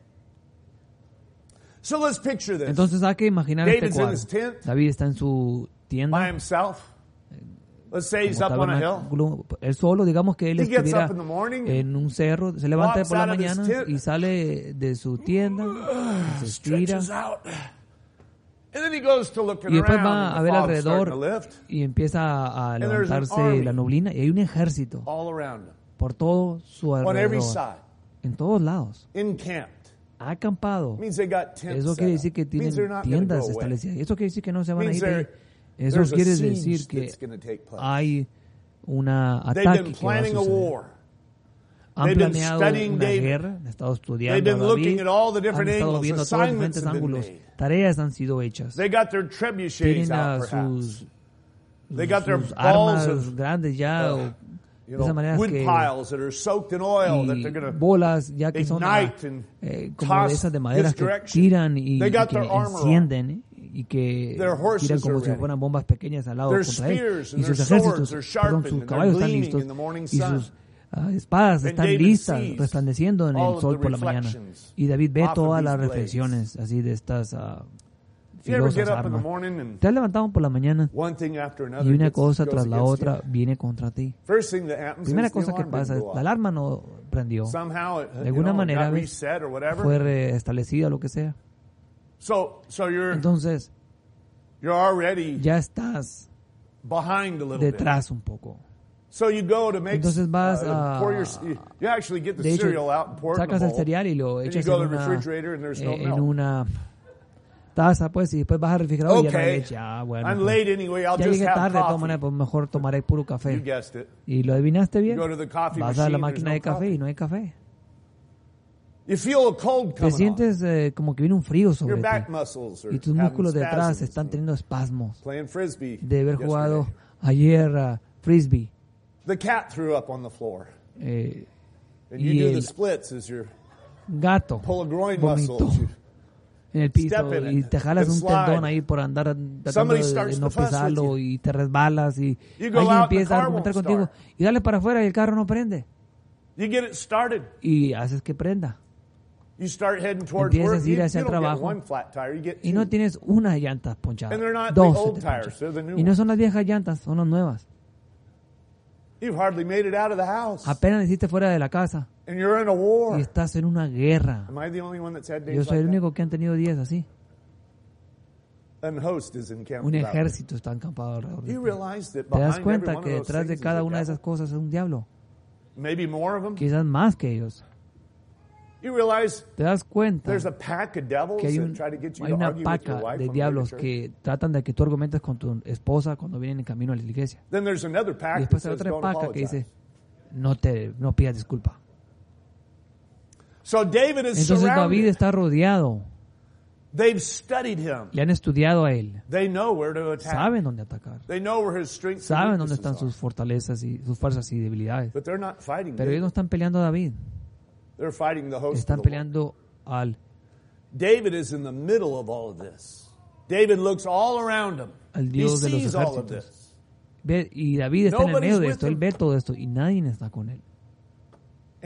So let's picture this. Entonces hay que imaginar este David's in cuadro. his tent. David está en su By tienda, himself. Let's say he's como up on a hill. tabernáculo, él solo, digamos que él He gets estuviera up in the morning, en un cerro, se levanta walks por la out of his mañana tent, y sale de su tienda, se estira stretches out. And then he goes to looking y después around va and a the ver fog's starting to alrededor lift y empieza a And there's an levantarse army la neblina y hay un ejército all around him. por todo su On every alrededor, side. en todos lados, Encamped. ha acampado. Means they got tents Eso set quiere up. decir que Means they're tienen not gonna tiendas go away. establecidas. Eso quiere decir que no se van a Means ir de ahí. there- Eso there's a quiere siege decir que that's gonna take place. hay una They've ataque been que va a planning a suceder. war. Han They've been planeado studying una David. guerra, han estado They've estudiando a been looking David, at all the han different estado angles. viendo todos los Assignments diferentes have been ángulos, made. tareas han sido hechas. They got their trebuchets Tienen a out, perhaps. sus, They got their sus balls armas of, grandes ya, uh, o you de know, esa manera wood que piles that are soaked in oil that y they're going to bolas ya que son ah, ignite and eh, como de toss esas de madera his que direction. tiran y, They y got que their armor on. encienden ¿eh? y que Their horses tiran como are si ready. fueran bombas pequeñas al lado Their contra él. spears Y and sus their ejércitos, swords are perdón, sharpened sus and they're caballos están gleaming listos in the morning y sun. sus ah, espadas And están David listas, sees resplandeciendo en all el of sol the por la mañana. reflections Y David ve off of todas las these reflexiones así de estas ah, You ever get filosas up in the armas. morning and Te has levantado por la mañana one thing after another y una gets- cosa goes tras la against otra you? viene contra ti. First thing that happens Primera is the cosa que alarm pasa didn't es go la off. alarma no prendió. Somehow it, De you alguna know, manera got ¿ves? reset or whatever. fue restablecida, lo que sea. So, so you're Entonces you're already ya estás behind a little bit. detrás un poco. So you go to make Entonces vas uh, a- pour your you, you actually get the De hecho, cereal out and pour it in sacas the el bowl. cereal y lo Then you echas go en to the una, refrigerator and there's no eh, en milk. una taza, pues, y después vas al refrigerador y ya no hay Okay, leche. Ah, bueno, I'm pues, late anyway. I'll ya just llegué have tarde, de todas coffee. maneras, pues mejor tomaré puro You café. guessed it. ¿Y lo adivinaste bien? You go to the coffee Vas a la machine, máquina there's de no café coffee. y no hay café. You feel a cold Te coming on. sientes eh, como que viene un frío Your sobre back ti. muscles are Y tus having músculos detrás spasms están from teniendo espasmos playing frisbee de haber yesterday. jugado ayer a frisbee. The cat threw up on the floor. Eh, And y you do the el splits as your gato pull a groin vomitó muscle. You- en el piso Step in y it te jalas and un slide. tendón ahí por andar tratando Somebody de, starts de no to fuss with pisarlo you. y te resbalas y You go alguien out and the empieza a car argumentar won't contigo start. y dale para afuera y el carro no prende You get it started. y haces que prenda You start heading towards Empiezas work. a ir You, hacia you el don't get trabajo one flat tire. You get y two. no tienes una llanta ponchada, And they're not the dos old se te tires, ponchan. they're the new Y no ones. son las viejas llantas, son las nuevas. You've hardly made it out of the house. Apenas hiciste fuera de la casa And you're in a war. y estás en una guerra. Am I the only one that's had Yo days soy like el that? único que han tenido días así. An host is encamped Un about you. ejército está acampado alrededor de You ti. realize that ¿Te das behind every cuenta one of que those detrás de things is cada a una de devil? esas cosas es un diablo? Maybe more of them. Quizás más que ellos. You realize ¿Te das cuenta there's a pack of devils que hay, that un- try to get you hay to una argue with paca your wife de on the way to diablos church? que tratan de que tú argumentes con tu esposa cuando vienen en camino a la iglesia? Then there's another Y pack that después hay says otra don't paca que apologize. dice, no te no pidas disculpa. So David is Entonces David surrounded. está rodeado. They've studied him. Le han estudiado a él. They know where to attack. Saben dónde atacar. They know where his strengths and Saben dónde weaknesses están are. sus fortalezas y sus fuerzas y debilidades. But they're not fighting Pero ellos no David. están peleando a David. They're fighting the host Están of the Lord. peleando al, David is in the middle of all of this. David looks all around him. al He Dios de los sees all of ejércitos. this. Ve- y David está en el Nobody's medio de with esto. Él him. ve todo esto y nadie está con él.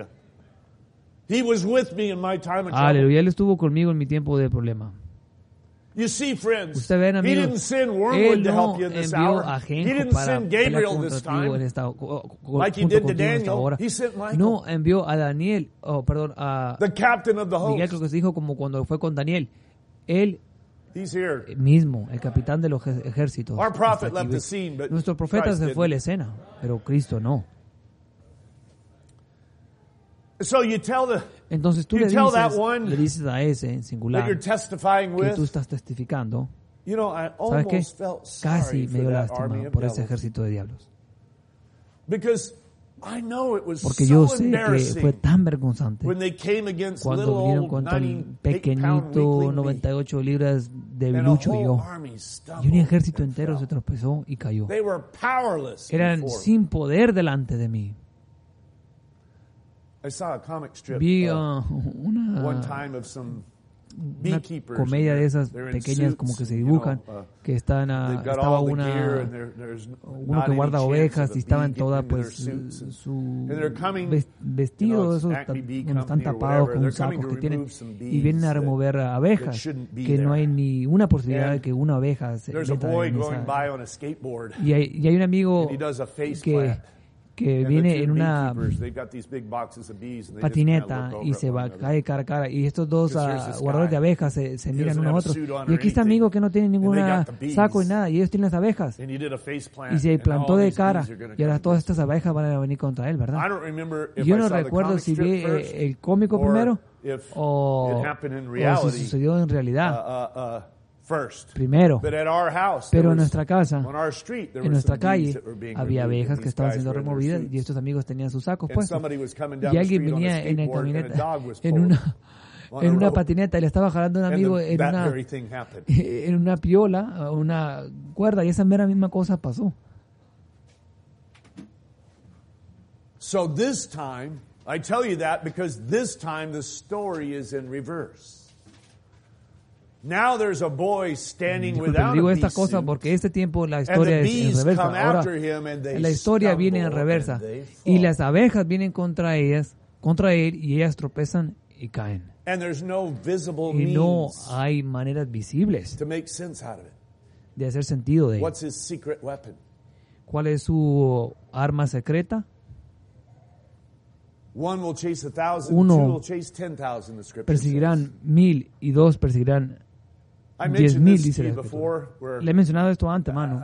you. He was with me in my time of trouble. Aleluya, Él estuvo conmigo en mi tiempo de problema. You see, friends, Usted ven, He didn't amigos, send Él Wormwood to no help you in this envió hour. a He Genjo didn't para send pelear Gabriel contra this ti en time. esta, co- co- Like he junto did to contigo en esta Daniel. hora. He sent Michael. No envió a Daniel, oh, perdón, a The captain of the Miguel, host. creo que se dijo como cuando fue con Daniel. Él He's here. mismo, el capitán de los ej- ejércitos. Our prophet está aquí. left the scene, but Nuestro profeta Christ se fue de la didn't. escena, pero Cristo no. So you tell the Entonces tú You le tell that dices, one le dices a ese en that singular you're testifying que tú with, estás testificando, you know, I ¿sabes qué? almost felt Casi sorry me for dio that army lástima of por ese devils. ejército de diablos. Because I know it was Porque yo so sé que fue embarrassing tan vergonzante when they came against little cuando vinieron old contra el ninety-eight pound pequeñito weakling me. noventa y ocho libras de And a Lucho y whole yo. army Y un stumbled ejército and entero se fell. tropezó y cayó. They were powerless Eran before. sin poder delante de mí. I saw a comic strip Vi uh, uh, una, one time of some una beekeepers. comedia de esas They're in pequeñas suits, como que se you dibujan, know, uh, que están a, they've got estaba all the una gear and there- there's uno not que any guarda chance ovejas of a y estaban bee getting todas into their pues suits and- su and they're coming, ves- vestidos you know, esos Acme tan- Bee bueno, están Company or tapados whatever, con they're coming sacos to que tienen remove some y vienen a bees remover a abejas shouldn't be que no there. hay ni una posibilidad de And que una abeja se There's a meta boy en going esa. by on a skateboard. Y hay, y hay un amigo And he does a face que, plant. que And the viene two en una beekeepers, they've got these big boxes of bees and they just kinda patineta look over y at se one va, another. cae cara a cara y estos dos Because ah, here's this guardadores de guy. abejas se, se He miran doesn't uno a have a otro suit on y or aquí está anything. amigo que no tiene And they ninguna got the bees. saco y nada y ellos tienen las abejas And he did a face plant. y se and now plantó all de these cara bees are gonna y ahora come todas against estas abejas van a venir contra él, him. I ¿verdad? don't remember if Yo I no saw the recuerdo comic si strip vi first eh, el cómico or primero if o, it happened in o reality, si sucedió en realidad uh, uh, uh, first. primero. But at our house, there Pero en was- nuestra casa, on our street, there en were nuestra some bees calle, that were being había removed, abejas and que these estaban guys siendo were in their removidas suits. y estos amigos tenían sus sacos And puestos. somebody was coming down Y the alguien street on a venía en, el skateboard and a camioneta, dog was en pulling una, on en a una rope. patineta y le estaba jalando a un And amigo then en that una, very thing happened. en una piola, una cuerda, y esa mera misma cosa pasó. So this time, I tell you that because this time the story is in reverse. Now there's a boy standing Disculpe, without digo a esta bee cosa suit, porque este tiempo la and historia the es en bees reversa. come Ahora after him and they la historia viene en stumble reversa and they y fall. las abejas vienen contra ellas, contra él y ellas tropezan y caen. And there's no visible Y no means hay maneras visibles to make sense out of it. de hacer sentido de ello. What's his secret weapon? ¿Cuál es su arma secreta? One will chase a thousand, Uno two will chase ten thousand, the scripture says. Perseguirán mil y dos perseguirán I diez mentioned mil, this dice to la you Escritura. before, where Le he mencionado esto antes, hermano.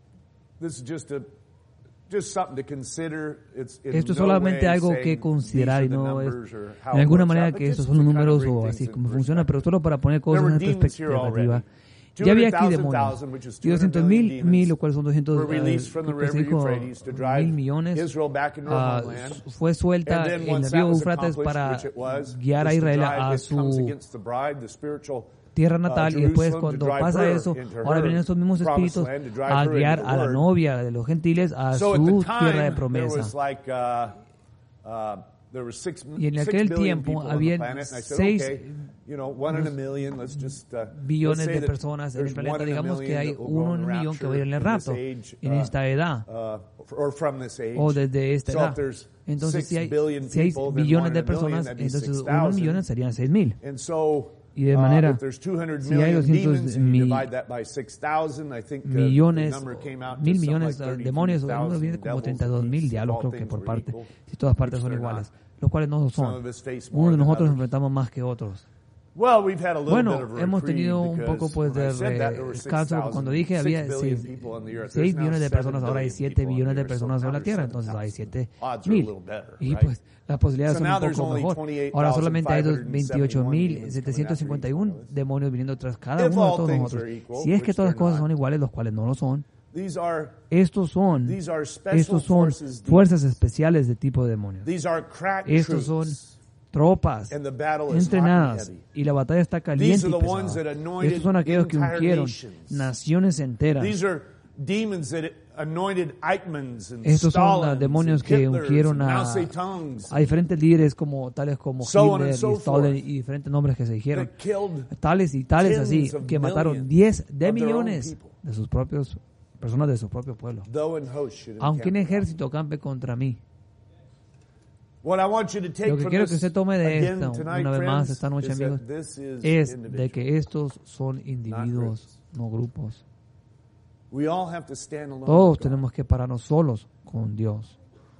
this is just a just something to consider. It's in Esto es no solamente way algo saying que these considerar are y the no es numbers or how en it alguna works manera out, but que just estos to son los kind of números bring o things así in como funciona, pero perspective. solo para poner There cosas were en demons here perspectiva. already. Ya había aquí two hundred demonios. thousand, which is Y doscientos mil, mil, lo cual son doscientos were released from the creo que se river dijo, Euphrates to drive mil millones. Israel back into their Ah, homeland. fue suelta And then el once navío that was Eufrates accomplished, para which it was, guiar a was to Israel drive- a it comes su against the bride, the spiritual, tierra uh, natal y después Jerusalem, cuando to drive pasa her eso, into ahora her vienen estos mismos promised espíritus land, to drive a her guiar into the a la word. novia de los gentiles a So at su the tierra de time, there promesa. was like, uh, uh, there were six, Y en six aquel billion tiempo people on the había planet, and I said, seis okay, you know, one in a million, let's just, uh, billones let's say de that personas en el there's planeta, one in a digamos que million hay that will go uno on en un the millón que va a ir en el rapture rapto, in this age, en uh, esta edad, uh, or from this age. o desde esta So edad. if there's Entonces, si hay six billion seis people, then billones one de in a million, personas, that'd be entonces six uno en thousand. millón serían seis mil. And so, Y de uh, manera, if there's two hundred si hay million doscientos demons and you mi- divide that by six thousand, I think uh, the millones, number came out to mil something millones like de demonios, o thirty-two uno thousand viene como devils treinta y dos mil apiece, if diablos, all creo que things por were parte, equal, si todas partes which son they're iguales, not. los cuales no Some son. of us face Uno more de than nosotros others. enfrentamos más que otros. Well, we've had a little Bueno, bit of a hemos reprieve tenido un because poco pues when I de said that, there were descanso, porque cuando dije six había billion seis people on the earth. seis There's now billones de seven personas, ahora hay billion siete people on billones the de earth, personas so sobre la now Tierra, there's entonces hay seven siete odds are a mil. little better, Y right? pues las posibilidades So son now un there's poco only mejor. Ahora solamente hay veintiocho mil setecientos cincuenta y uno demonios viniendo tras cada If uno de all todos things nosotros. are equal, Si es que which todas las they're cosas not, son iguales, los cuales no lo son, These are estos son, these are special estos son forces, fuerzas especiales de tipo de demonios. these are crack Estos son troops, tropas and the battle is hot and entrenadas heavy. y la batalla está caliente These y are the ones pesada. that anointed Estos son aquellos que entire ungieron nations. naciones enteras. These are demons that anointed Eichmanns and Estos son Stalins ah, demonios and que Hitlers ungieron and a, Mao Zedongs a diferentes líderes como tales como So on and Hitler so y Stalin forth. y diferentes nombres que se dijeron. that killed Tales y tales tens así of que mataron millions diez de of their own millones people. de sus propios personas de su propio pueblo. though an host should Aunque un encamp around. ejército campe contra mí, Lo que quiero que usted tome de esta, una vez más, esta noche, amigos, es de que estos son individuos, no grupos. Todos tenemos que pararnos solos con Dios.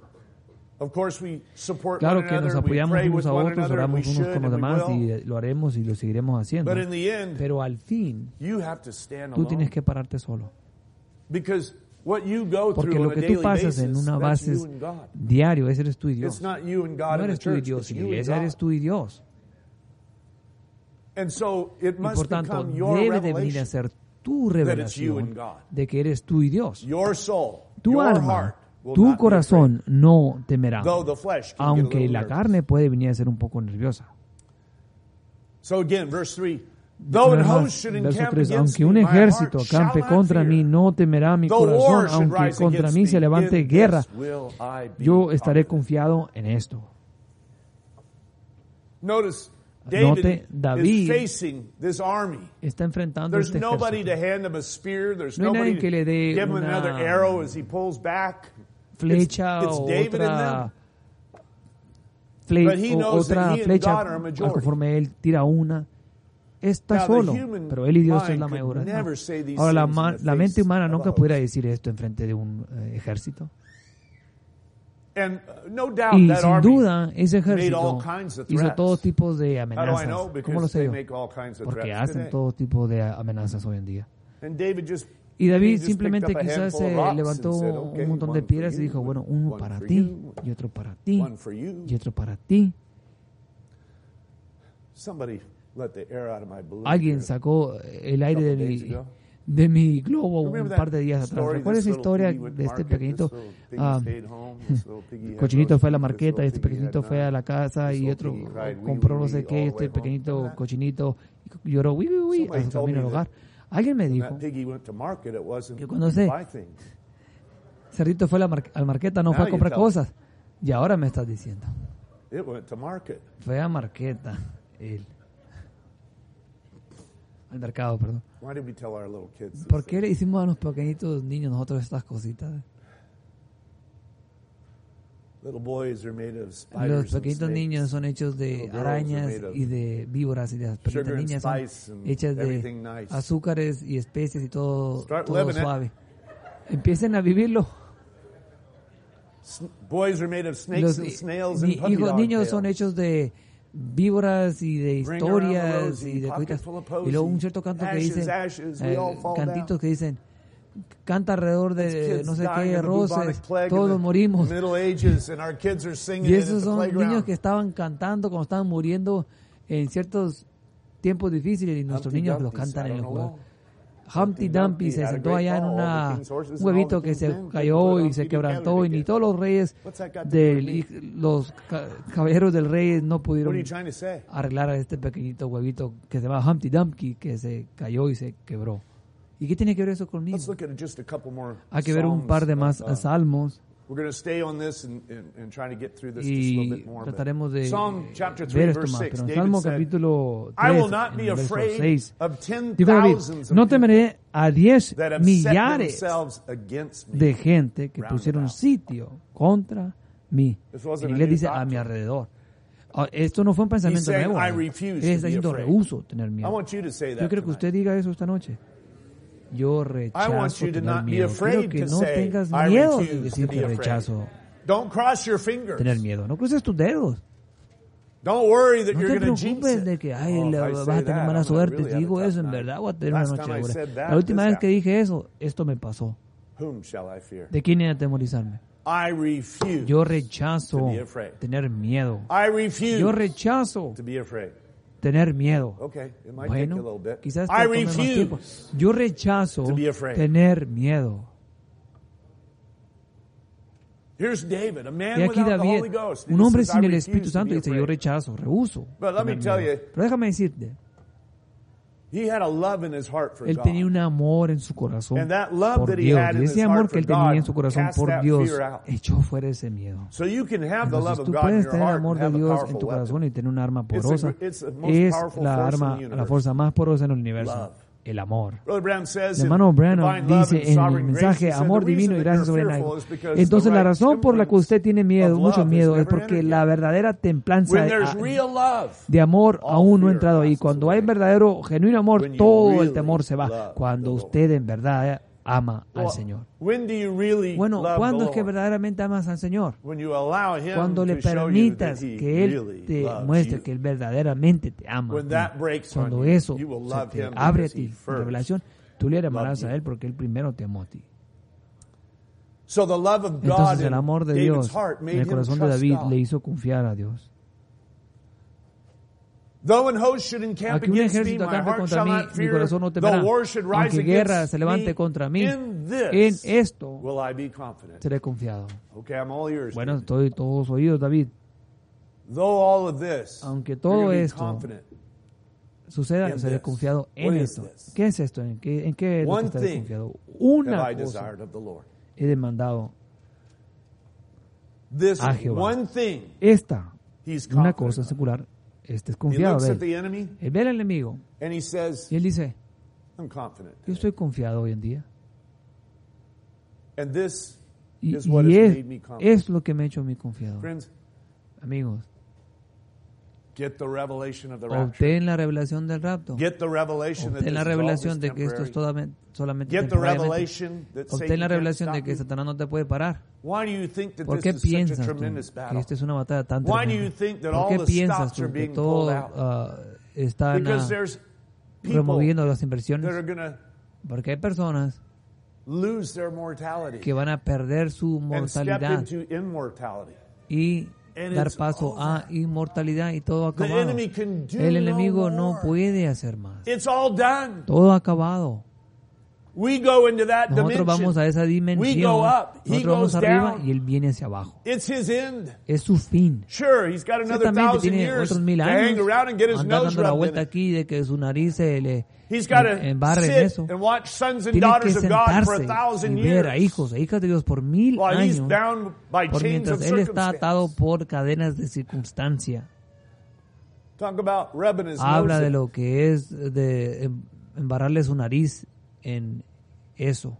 Claro que nos apoyamos unos a otros, oramos unos con los demás y lo haremos y lo seguiremos haciendo. Pero al fin, tú tienes que pararte solo. Porque lo que tú pasas en una base diario, ese eres tú y Dios. No eres tú y Dios, en la iglesia eres tú y Dios. Y por tanto, debe de venir a ser tu revelación de que eres tú y Dios. Tu alma, tu corazón no temerá, aunque la carne puede venir a ser un poco nerviosa. Verso tres, aunque un ejército acampe contra mí, no temerá mi corazón, aunque contra mí se levante guerra, yo estaré confiado en esto. Note, David está enfrentando este ejército. No hay nadie que le dé una flecha o otra, fle o otra flecha conforme él tira una. Está solo, pero él y Dios es la mayoría. No. Ahora, la, la mente humana nunca pudiera decir esto en frente de un eh, ejército. Y sin duda, ese ejército hizo todo tipo de amenazas. ¿Cómo lo sé yo? Porque hacen todo tipo de amenazas hoy en día. Y David simplemente quizás se levantó un montón de piedras y dijo, bueno, uno para ti, y otro para ti, y otro para ti. Alguien sacó el aire de mi, de mi globo un par de días atrás. ¿Recuerda esa historia de este pequeñito? Um, cochinito fue a la marqueta, este pequeñito fue a la casa y otro compró no sé qué, este pequeñito cochinito lloró, uy, uy, uy, hasta camino al hogar. Alguien me dijo que cuando ese cerdito fue a la mar al marqueta no fue a comprar cosas. Y ahora me estás diciendo. Fue a marqueta, él. Al mercado, perdón. ¿Por qué le hicimos a los pequeñitos niños nosotros estas cositas? Los pequeñitos niños son hechos de arañas y de víboras, y las pequeñitas niñas son hechas de azúcares y especies y todo, todo suave. Empiecen a vivirlo. Los hijos, niños son hechos de víboras y de historias y de cositas. Y luego un cierto canto que dice, eh, cantitos que dicen, canta alrededor de no sé qué roces, todos morimos. Y esos son niños que estaban cantando cuando estaban muriendo en ciertos tiempos difíciles y nuestros niños los cantan en el juego. Humpty Dumpty se sentó allá en una, un huevito que se cayó y se quebrantó, y ni todos los reyes, de, los caballeros del rey no pudieron arreglar a este pequeñito huevito que se llama Humpty Dumpty, que se cayó y se quebró. ¿Y qué tiene que ver eso conmigo? Hay que ver un par de más salmos. Y trataremos de ver esto más. Pero en Salmo capítulo tres, en el verso seis, dijo David, no temeré a diez millares de gente que pusieron sitio contra mí. En inglés dice a mi alrededor. Esto no fue un pensamiento nuevo. Él está diciendo rehuso tener miedo. Yo creo que usted diga eso esta noche. Yo rechazo tener miedo. Quiero que no tengas miedo de decir que rechazo tener miedo. No cruces tus dedos. No te preocupes de que ay, vas a tener mala suerte. Si digo eso, en verdad voy a tener una noche dura. La última vez que dije eso, esto me pasó. ¿De quién he de atemorizarme? Yo rechazo tener miedo. Yo rechazo tener miedo. Bueno, quizás te tome más tiempo. Yo rechazo tener miedo. Y aquí David, un hombre sin el Espíritu Santo, dice, yo rechazo, rehuso. Pero déjame decirte, él tenía un amor en su corazón por Dios. Y ese amor que él tenía en su corazón por Dios echó fuera ese miedo. Entonces tú puedes tener el amor de Dios en tu corazón y tener un arma porosa. Es la arma, la fuerza más porosa en el universo. el amor. El hermano Branham dice en el mensaje Amor Divino y Gracia Sobrenatural. Entonces la razón por la que usted tiene miedo, mucho miedo, es porque la verdadera templanza de, de amor aún no ha entrado ahí. Cuando hay verdadero, genuino amor, todo el temor se va. Cuando usted en verdad ama al Señor. Bueno, ¿cuándo es que verdaderamente amas al Señor? Cuando le permitas que Él te muestre que Él verdaderamente te ama. Cuando eso se te abre a ti en revelación, tú le amarás a Él porque Él primero te amó a ti. Entonces el amor de Dios en el corazón de David le hizo confiar a Dios. Aunque un ejército acampe contra mí, mi corazón no temerá. Aunque guerra se levante contra mí, en esto seré confiado. Bueno, estoy todos oídos, David. Aunque todo esto suceda, seré confiado en esto. ¿Qué es esto? ¿En qué, en qué es lo que estaré confiado? Una cosa he demandado a Jehová. Esta, una cosa secular, este es confiado de él. Él ve al enemigo y él dice, yo estoy confiado hoy en día. Y, y es, es lo que me ha hecho a mí confiado. Amigos, obtén la revelación del rapto. Obtén la revelación de que esto es solamente, solamente temporalmente. Obtén la revelación de que Satanás no te puede parar. ¿Por qué piensas tú que esta es una batalla tan tremenda? ¿Por qué piensas tú que todo uh, están uh, removiendo las inversiones? Porque hay personas que van a perder su mortalidad y dar paso a inmortalidad, y todo acabado. El enemigo no puede hacer más. Todo acabado. Nosotros vamos a esa dimensión. Nosotros vamos arriba y él viene hacia abajo. Es su fin. Ciertamente tiene otros mil años andando dando la vuelta aquí de que su nariz se le embarre en eso. Tiene que sentarse y ver a hijos e hijas de Dios por mil años, por mientras él está atado por cadenas de circunstancia. Habla de lo que es de embarrarle su nariz en eso.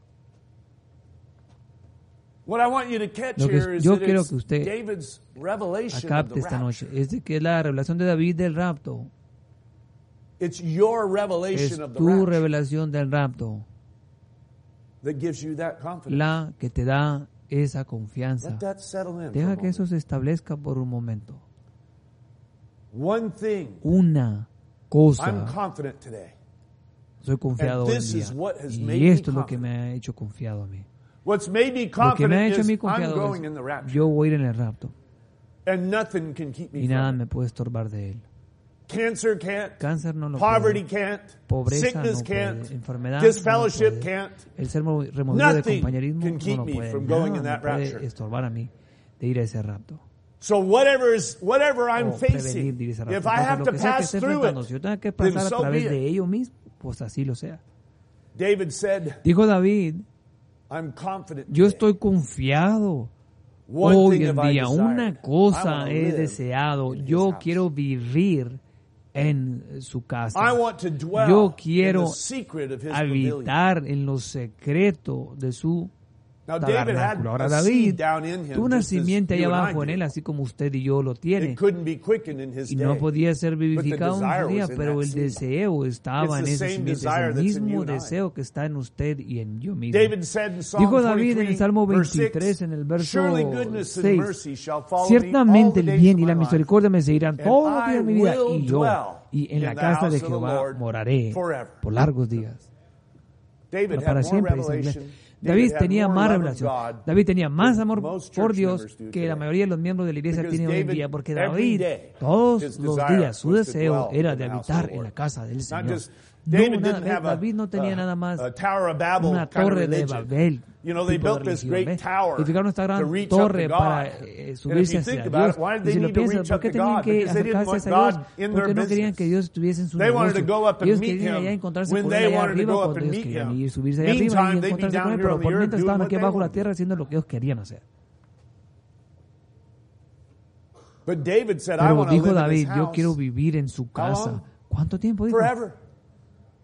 Lo que yo quiero que usted capte esta noche es de que la revelación de David del rapto es tu revelación del rapto la que te da esa confianza. Deja que eso se establezca por un momento. Una cosa. Soy confiado hoy en día. Y esto es lo que me ha hecho confiado a mí. Lo que me ha hecho a mí confiado es, yo voy a ir en el rapto. Y nada me puede estorbar de él. Cáncer no lo puede. Pobreza no puede. Enfermedad no puede. El ser removido de compañerismo no lo puede. Nada me puede estorbar a mí de ir a ese rapto. So whatever is whatever I'm facing, if I have to pass through it, si yo tengo que pasar a través de ello mismo, pues así lo sea. David said, dijo David, I'm confident yo estoy confiado. Hoy en día una cosa he deseado, yo quiero vivir en su casa. Yo quiero habitar en lo secreto de su tabernáculo. Ahora David tuvo una simiente ahí abajo en él, así como usted y yo lo tiene, y no podía ser vivificado en su día, pero el deseo estaba en esa simiente. Es el mismo deseo que está en usted y en yo mismo. Dijo David en el Salmo veintitrés, en el verso seis, ciertamente el bien y la misericordia me seguirán todos los días de mi vida, y yo y en la casa de Jehová moraré por largos días. Pero para siempre, dice. David tenía más revelación. David tenía más amor por Dios que la mayoría de los miembros de la iglesia tienen hoy en día, porque David todos los días su deseo era de habitar en la casa del Señor. No, nada, David no tenía nada más una torre de Babel. Tipo de religión, edificaron esta gran torre para eh, subirse hacia Dios. Y si lo piensas, ¿por qué tenían que acercarse a Dios? Porque no querían que Dios estuviese en su negocio. Ellos querían allá encontrarse con él allá arriba cuando ellos querían ir, subirse allá arriba y encontrarse con él, pero por mientras estaban aquí abajo la tierra haciendo lo que ellos querían hacer. Pero dijo David, yo quiero vivir en su casa. ¿Cuánto tiempo dijo?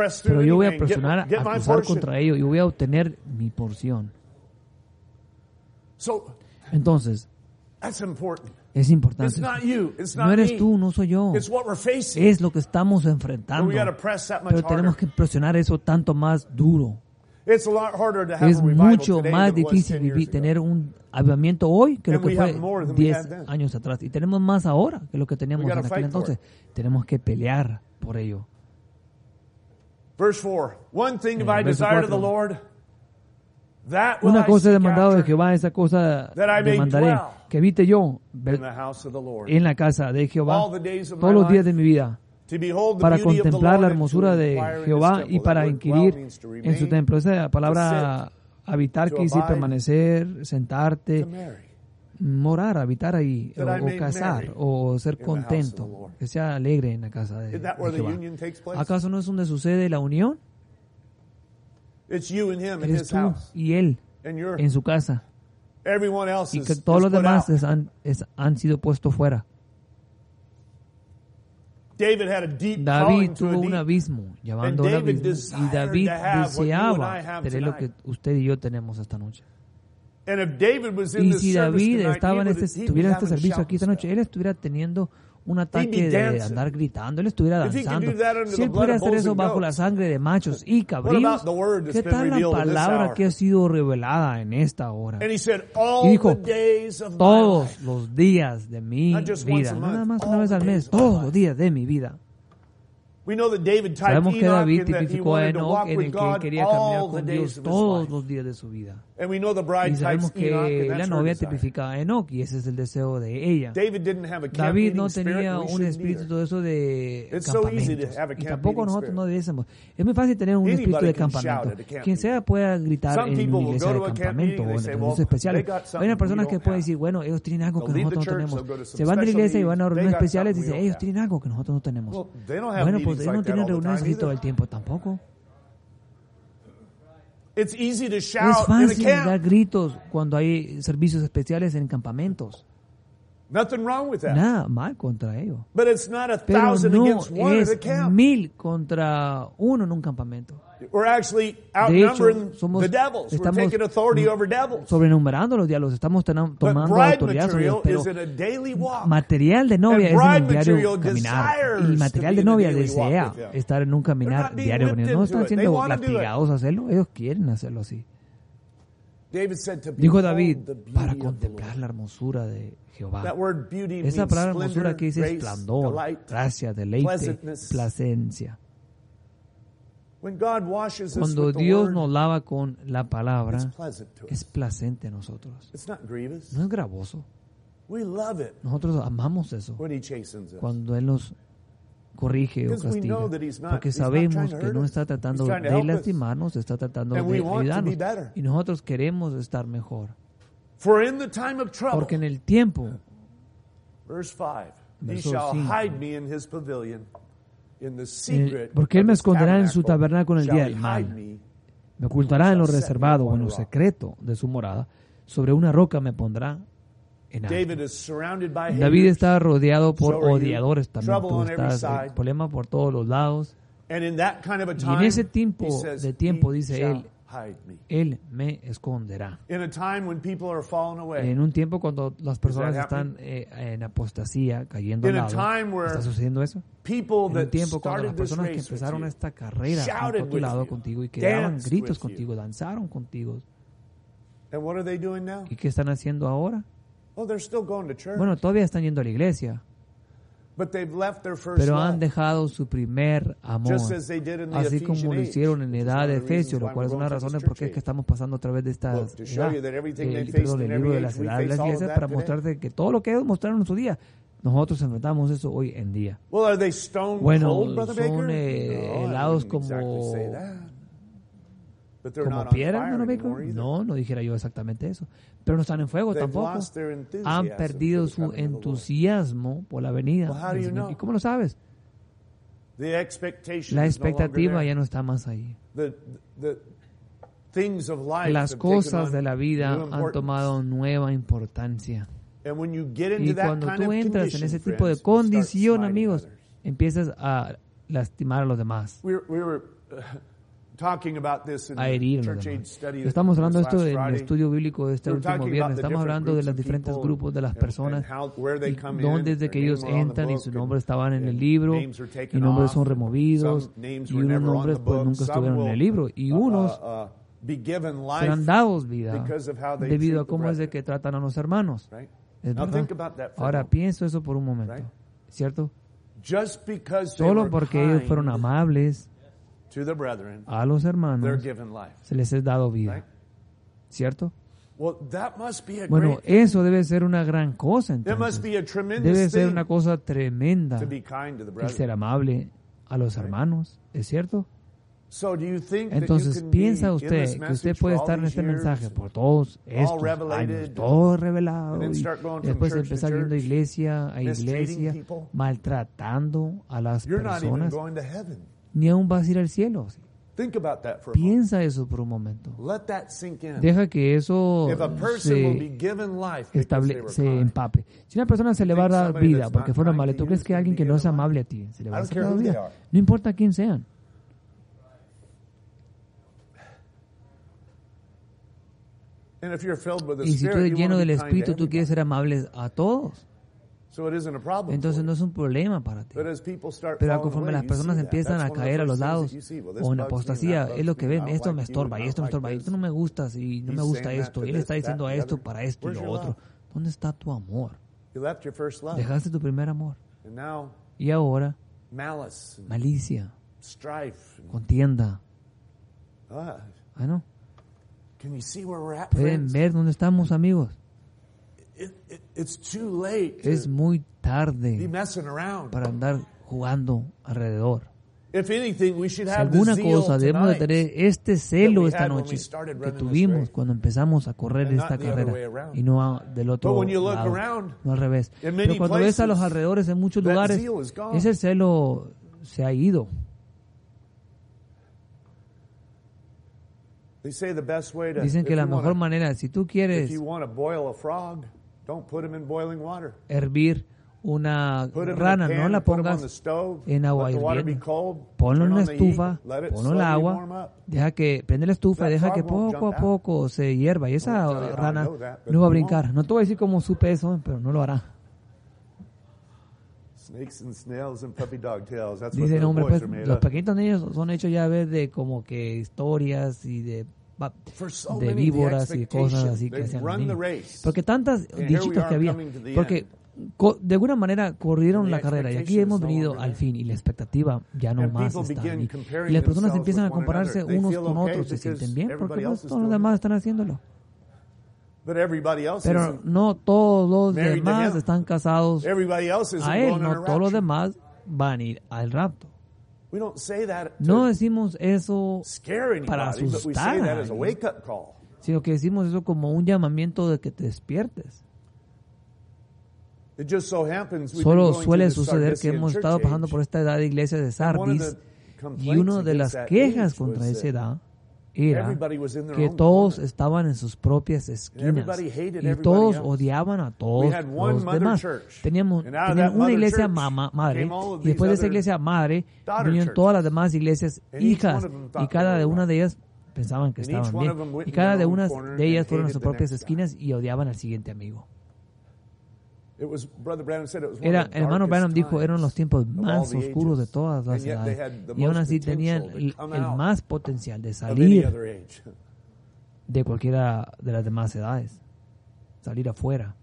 pero yo voy a presionar a cruzar contra ellos y voy a obtener mi porción. Entonces, Es importante. It's not you. It's not No eres me. tú, no soy yo. It's what we're facing. Es lo que estamos But enfrentando. we got to press that much Pero tenemos harder. que presionar eso tanto más duro. It's a lot harder to have Es a revival mucho today más than it was difícil ten years vivir, ago. tener un avivamiento hoy que lo And que we fue have more than we diez had then. años atrás. Y tenemos más ahora que lo que teníamos We en gotta aquel fight for entonces. Tenemos que pelear por ello. Verse four. One thing Eh, if I verso desire of the cuatro. Lord, that will Una I cosa he seek demandado de after Jehová, esa cosa that I may demandaré, dwell que habite yo ver- in the house of the Lord. en la casa de Jehová All the days of todos my los días life, de mi vida, to behold the para beauty of the contemplar Lord la and to hermosura de inquire in his Jehová temple. y para That word inquirir dwell means to en su remain, templo. Esa palabra habitar to quiere decir abide, permanecer, sentarte, to marry. morar, habitar ahí, o, That I o may casar, marry o ser in the house of the contento, Lord. que sea alegre en la casa de, Isn't that de where the Jehová. union takes place? ¿Acaso no es donde sucede la unión? It's you and him in Eres his tú house. y él And you're, en su casa, everyone else y is, que is todos los put demás out. es- han, es- han sido puestos fuera. David had a deep calling David to a tuvo un deep. abismo llamando And al David abismo, y desired David to have what you and I deseaba have tener lo que tonight. usted y yo tenemos esta noche. And if David was in Y this si service David tonight, estaba he en would- este, he'd estuviera be en este having a servicio shout aquí esta and noche, él estuviera teniendo un be ataque de dancing. andar gritando, él estuviera If he could danzando. do that under Si the él blood pudiera of hacer bulls eso and bajo goats, la sangre de machos y What cabríos, about the word that's ¿qué been tal la revealed in this palabra hour? que ha sido revelada en esta hora? And he said, Y all dijo, the days of my todos life. los días de mi Not just once vida, a no month, nada más all una vez the al days mes, of my todos life. los días de mi vida. We know that David typed Sabemos que Enoch David in that he tipificó a wanted to Enoch walk en with el que él God quería caminar all the con days Dios of his todos life. los días de su vida. And we know the bride Y sabemos types Enoch, que and la that's her novia desire. tipifica a Enoch y ese es el deseo de ella. David didn't have a camp David no meeting spirit, tenía and we un shouldn't espíritu either. todo eso de It's so easy to campamentos. have a Y camp tampoco meeting nosotros spirit. no debiésemos. Es muy fácil tener un Anybody espíritu de can shout campamento. at a camp Quien meeting. sea puede gritar Some en people una will iglesia go de to a camp campamento meeting and o en they say, eventos well, especiales. they got Hay something unas personas we que don't pueden have. decir, bueno, ellos tienen algo que They'll leave the nosotros no church, tenemos. they'll go to some Se van de la special iglesia y van a meetings. reuniones They got especiales y something we dicen, don't ellos have. tienen algo que nosotros no tenemos. Well, they don't have Bueno, pues meetings ellos no like that tienen all the reuniones time así todo either. el tiempo tampoco. It's easy to Es shout in a fácil dar camp. gritos cuando hay servicios especiales en campamentos. Nothing wrong with that. Nada mal contra ellos. But it's not a Pero thousand no against one at es a camp. mil contra uno en un campamento. We're actually De hecho, outnumbering somos, the devils. We're estamos taking authority over devils. sobrenumerando los diálogos, estamos tena- But tomando bride autoridad sobre ellos, material pero is in a daily walk. material de novia And es en bride el diario material caminar. desires Y material to de be in a novia daily walk desea with them. estar en un They're caminar not being diario con whipped ellos. No into están it. They siendo wanna do it. latigados a hacerlo, ellos quieren hacerlo así. David said to Dijo behold David, the beauty para of the contemplar Lord. la hermosura de Jehová. That word beauty Esa means palabra splendor, hermosura que dice grace, esplendor, delight, gracia, deleite, pleasantness. placencia. When God washes us Cuando with the Dios word, nos lava con la it's palabra, pleasant to es us. placente a nosotros. It's not grievous. No es gravoso. We love it Nosotros amamos eso when He chastens us. cuando Él nos corrige o Because we castiga. know that he's not- Porque he's not sabemos trying to que hurt no us. está tratando He's trying to de help us. lastimarnos, está tratando And we de want to ayudarnos. be better. Y nosotros queremos estar mejor. For in the time of trouble, Porque en el tiempo, verse five, He Verso shall cinco. hide me in His pavilion, in the eh, secret porque Él of me His esconderá en su tabernacle tabernáculo en el shall día He del hide mal. me. Me ocultará en lo reservado o en lo secreto de su morada. Sobre una roca me pondrá en alto. David is surrounded by David haters, está rodeado por So are you. odiadores también. Trouble Tú on every estás, side. eh, problema por todos los lados. and in that kind of a Y time, en ese tiempo he says, de tiempo, He dice shall él, hide me. Él me esconderá. In a time when people are falling away, En un tiempo cuando las personas that están eh, en apostasía, cayendo al In a lado, time where ¿está sucediendo eso? people En that un tiempo cuando las started this personas que race with empezaron you, esta carrera shouted junto a tu with lado you, contigo y que daban danced gritos with you. contigo, danzaron contigo. and what are they doing now? ¿Y qué están haciendo ahora? Oh, they're still going to church, Bueno, todavía están yendo a la iglesia, but they've left their first pero love. han dejado su primer amor, Just as they did in the así Ephesian como lo age, hicieron en la which is edad one de of the reasons Efesios, lo why cual es we're una de going las through razones this por qué es church que estamos pasando a través de esta Look, to show edad, you that everything they eh, faced perdón, in el libro de every las age, we edades de face las all of iglesias that para today. mostrarte que todo lo que ellos mostraron en su día, nosotros enfrentamos eso hoy en día. Well, are they stone Bueno, cold, Brother son, Baker? eh, No, I helados wouldn't exactly como- say that. But they're Como not on piedra, fire hermano anymore Baker. either. No, no dijera yo exactamente eso. Pero no están en fuego They've tampoco. lost their enthusiasm Han for perdido the su coming of the Lord. entusiasmo por la venida Well, how do del you Señor. know? ¿Y cómo lo sabes? The expectation La is no longer expectativa there. ya no está más ahí. The, the things of life Las have taken cosas on de la vida new han importance. tomado nueva importancia. And when you get into Y that cuando kind tú of entras en condition, ese tipo de friends, you start condición, smiting amigos, others. empiezas a lastimar a los demás. We were, we were uh, a herir a los demás. Estamos hablando de esto en el estudio bíblico de este último viernes. Estamos hablando de los diferentes grupos de las personas y dónde desde que ellos entran y sus nombres estaban en el libro y nombres son removidos y unos nombres pues nunca estuvieron en el libro y unos serán dados vida debido a cómo es de que tratan a los hermanos. ¿Es verdad? Ahora pienso eso por un momento, ¿cierto? Solo porque ellos fueron amables a los hermanos, se les es dado vida, ¿cierto? Bueno, eso debe ser una gran cosa, entonces. Debe ser una cosa tremenda el ser amable a los hermanos, ¿es cierto? Entonces, ¿piensa usted que usted puede estar en este mensaje por todos estos años, todo revelado, y después empezar yendo a iglesia a iglesia, maltratando a las personas? Ni aún vas a ir al cielo. Piensa eso por un momento. Deja que eso se, estable, se empape. Si una persona se le va a dar vida porque fuera amable, ¿tú crees que alguien que no es amable a ti se le va a dar vida? No importa quién sean. Y si tú eres lleno del Espíritu, tú quieres ser amable a todos. Entonces no es un problema para ti. Pero conforme las personas empiezan a caer a los lados o en apostasía, es lo que ven, esto me estorba y esto me estorba y esto no me gusta y no me gusta esto. Y él está diciendo a esto para esto y lo otro. ¿Dónde está tu amor? Dejaste tu primer amor. Y ahora, malicia, contienda. Ah, no. ¿Pueden ver dónde estamos, amigos? Es muy tarde para andar jugando alrededor. Si alguna cosa, debemos de tener este celo esta noche que tuvimos cuando empezamos a correr esta carrera y no a, del otro lado, no al revés. Pero cuando ves a los alrededores en muchos lugares, ese celo se ha ido. Dicen que la mejor manera, si tú quieres hervir una rana, no la pongas en agua hirviendo. Ponlo en una estufa, ponlo en el agua, deja que, prende la estufa y deja que poco a poco se hierva. Y esa rana no va a brincar. No te voy a decir cómo supe eso, pero no lo hará. Dicen, hombre, pues los pequeños niños son hechos ya de como que historias y de de víboras y cosas así que hacían los niños. Porque tantas dichitos que había, porque de alguna manera corrieron la carrera y aquí hemos venido al fin y la expectativa ya no más está ahí. Y las personas empiezan a compararse unos con otros, se sienten bien porque pues, todos los demás están haciéndolo. Pero no todos los demás están casados a él, no todos los demás van a ir al rapto. No decimos eso para asustar a alguien, sino que decimos eso como un llamamiento de que te despiertes. Solo suele suceder que hemos estado pasando por esta edad de iglesia de Sardis y una de las quejas contra esa edad era que todos estaban en sus propias esquinas y todos odiaban a todos los demás. Teníamos, teníamos una iglesia mama, madre y después de esa iglesia madre vinieron todas las demás iglesias hijas y cada una de ellas pensaban que estaban bien y cada de una de ellas fueron a sus propias esquinas y odiaban al siguiente amigo. Era, el hermano Branham dijo, eran los tiempos más oscuros de todas las edades y aún así tenían el, el más potencial de salir de cualquiera de las demás edades, salir afuera.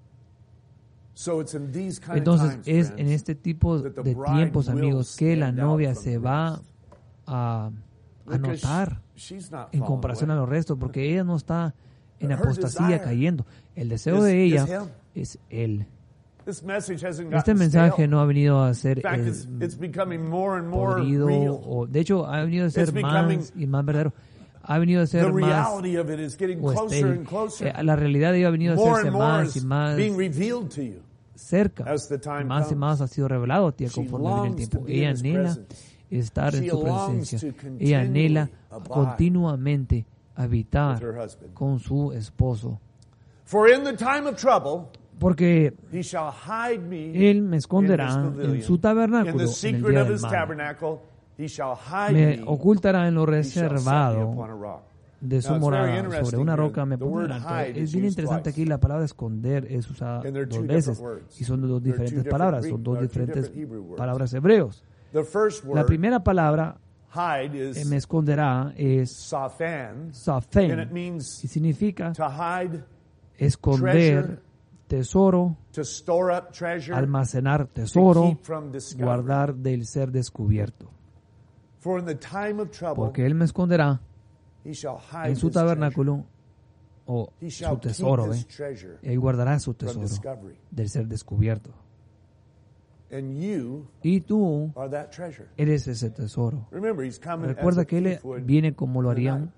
Entonces es en este tipo de tiempos, amigos, que la novia se va a, a notar en comparación a los restos, porque ella no está en apostasía cayendo. El deseo de ella es él. Este mensaje no ha venido a ser eh, podrido, o de hecho ha venido a ser más y más verdadero. Ha venido a ser más o estéril. Eh, la realidad de ella ha venido a hacerse más y más cerca. Más y más ha sido revelado a ti conforme viene el tiempo. Ella anhela estar en su presencia. Ella anhela continuamente habitar con su esposo. Porque Él me esconderá en su tabernáculo en el día del mal. me ocultará en lo reservado de su morada, sobre una roca me pondrá. Es bien interesante aquí, la palabra esconder es usada dos veces, y son dos diferentes palabras, son dos diferentes palabras hebreos. La primera palabra, eh, me esconderá, es safan, y significa esconder tesoro, almacenar tesoro, guardar del ser descubierto. Porque Él me esconderá en su tabernáculo, o su tesoro, ¿eh? Él guardará su tesoro del ser descubierto. Y tú eres ese tesoro. Recuerda que Él viene como lo haría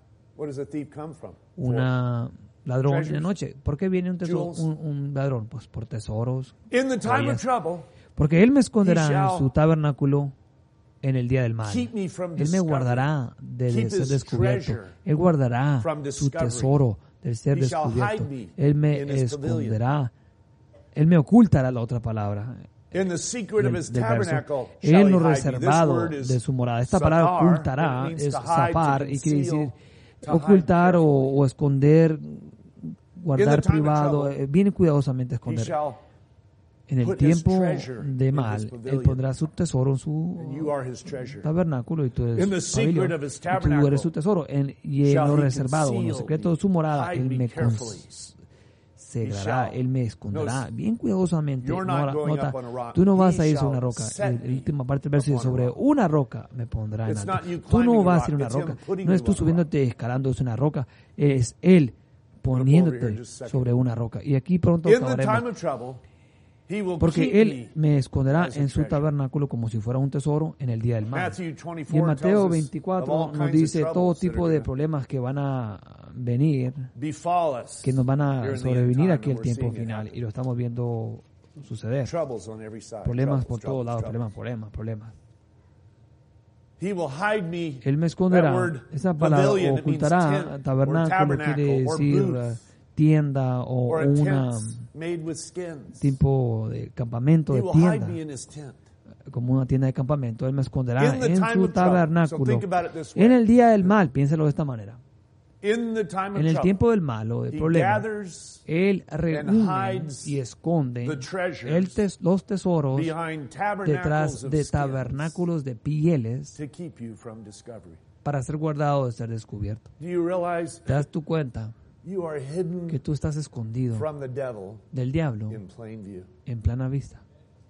una ladrón en la noche. ¿Por qué viene un, tesoro, un, un ladrón? Pues por tesoros. Porque Él me esconderá en su tabernáculo en el día del mal. Él me guardará del ser descubierto. Él guardará su tesoro del ser descubierto. Él me esconderá. Él me ocultará, la otra palabra. Del, del verso. En lo reservado de su morada. Esta palabra ocultará es zapar, y quiere decir ocultar o, o esconder, guardar privado, bien cuidadosamente esconder. En el tiempo de mal, Él pondrá su tesoro en su tabernáculo, y tú eres su pabellón, y tú eres su tesoro. En, y en lo reservado, en lo secreto de su morada, Él me consagrará, Él me esconderá bien cuidadosamente. Nota, nota, tú no vas a ir sobre una roca. La última parte del verso dice, sobre una roca me pondrá en alto. Tú no vas a ir a una roca. No es tú subiéndote, escalando una roca. Es Él poniéndote sobre una roca. Y aquí pronto acabaremos. Porque Él me esconderá en su tabernáculo como si fuera un tesoro en el día del mal. Y en Mateo veinticuatro nos dice todo tipo de problemas que van a venir, que nos van a sobrevenir aquí el tiempo final. Y lo estamos viendo suceder. Problemas por todos lados, problemas, problemas, problemas. Él me esconderá. Esa palabra, ocultará, tabernáculo quiere decir uh, tienda o una tipo de campamento, de tienda, como una tienda de campamento. Él me esconderá en su tabernáculo en el día del mal. Piénselo de esta manera. En el tiempo del mal o del problema, Él reúne y esconde el tes- los tesoros detrás de tabernáculos de pieles para ser guardado de ser descubierto. ¿Te das tu cuenta que tú estás escondido del diablo en plena vista?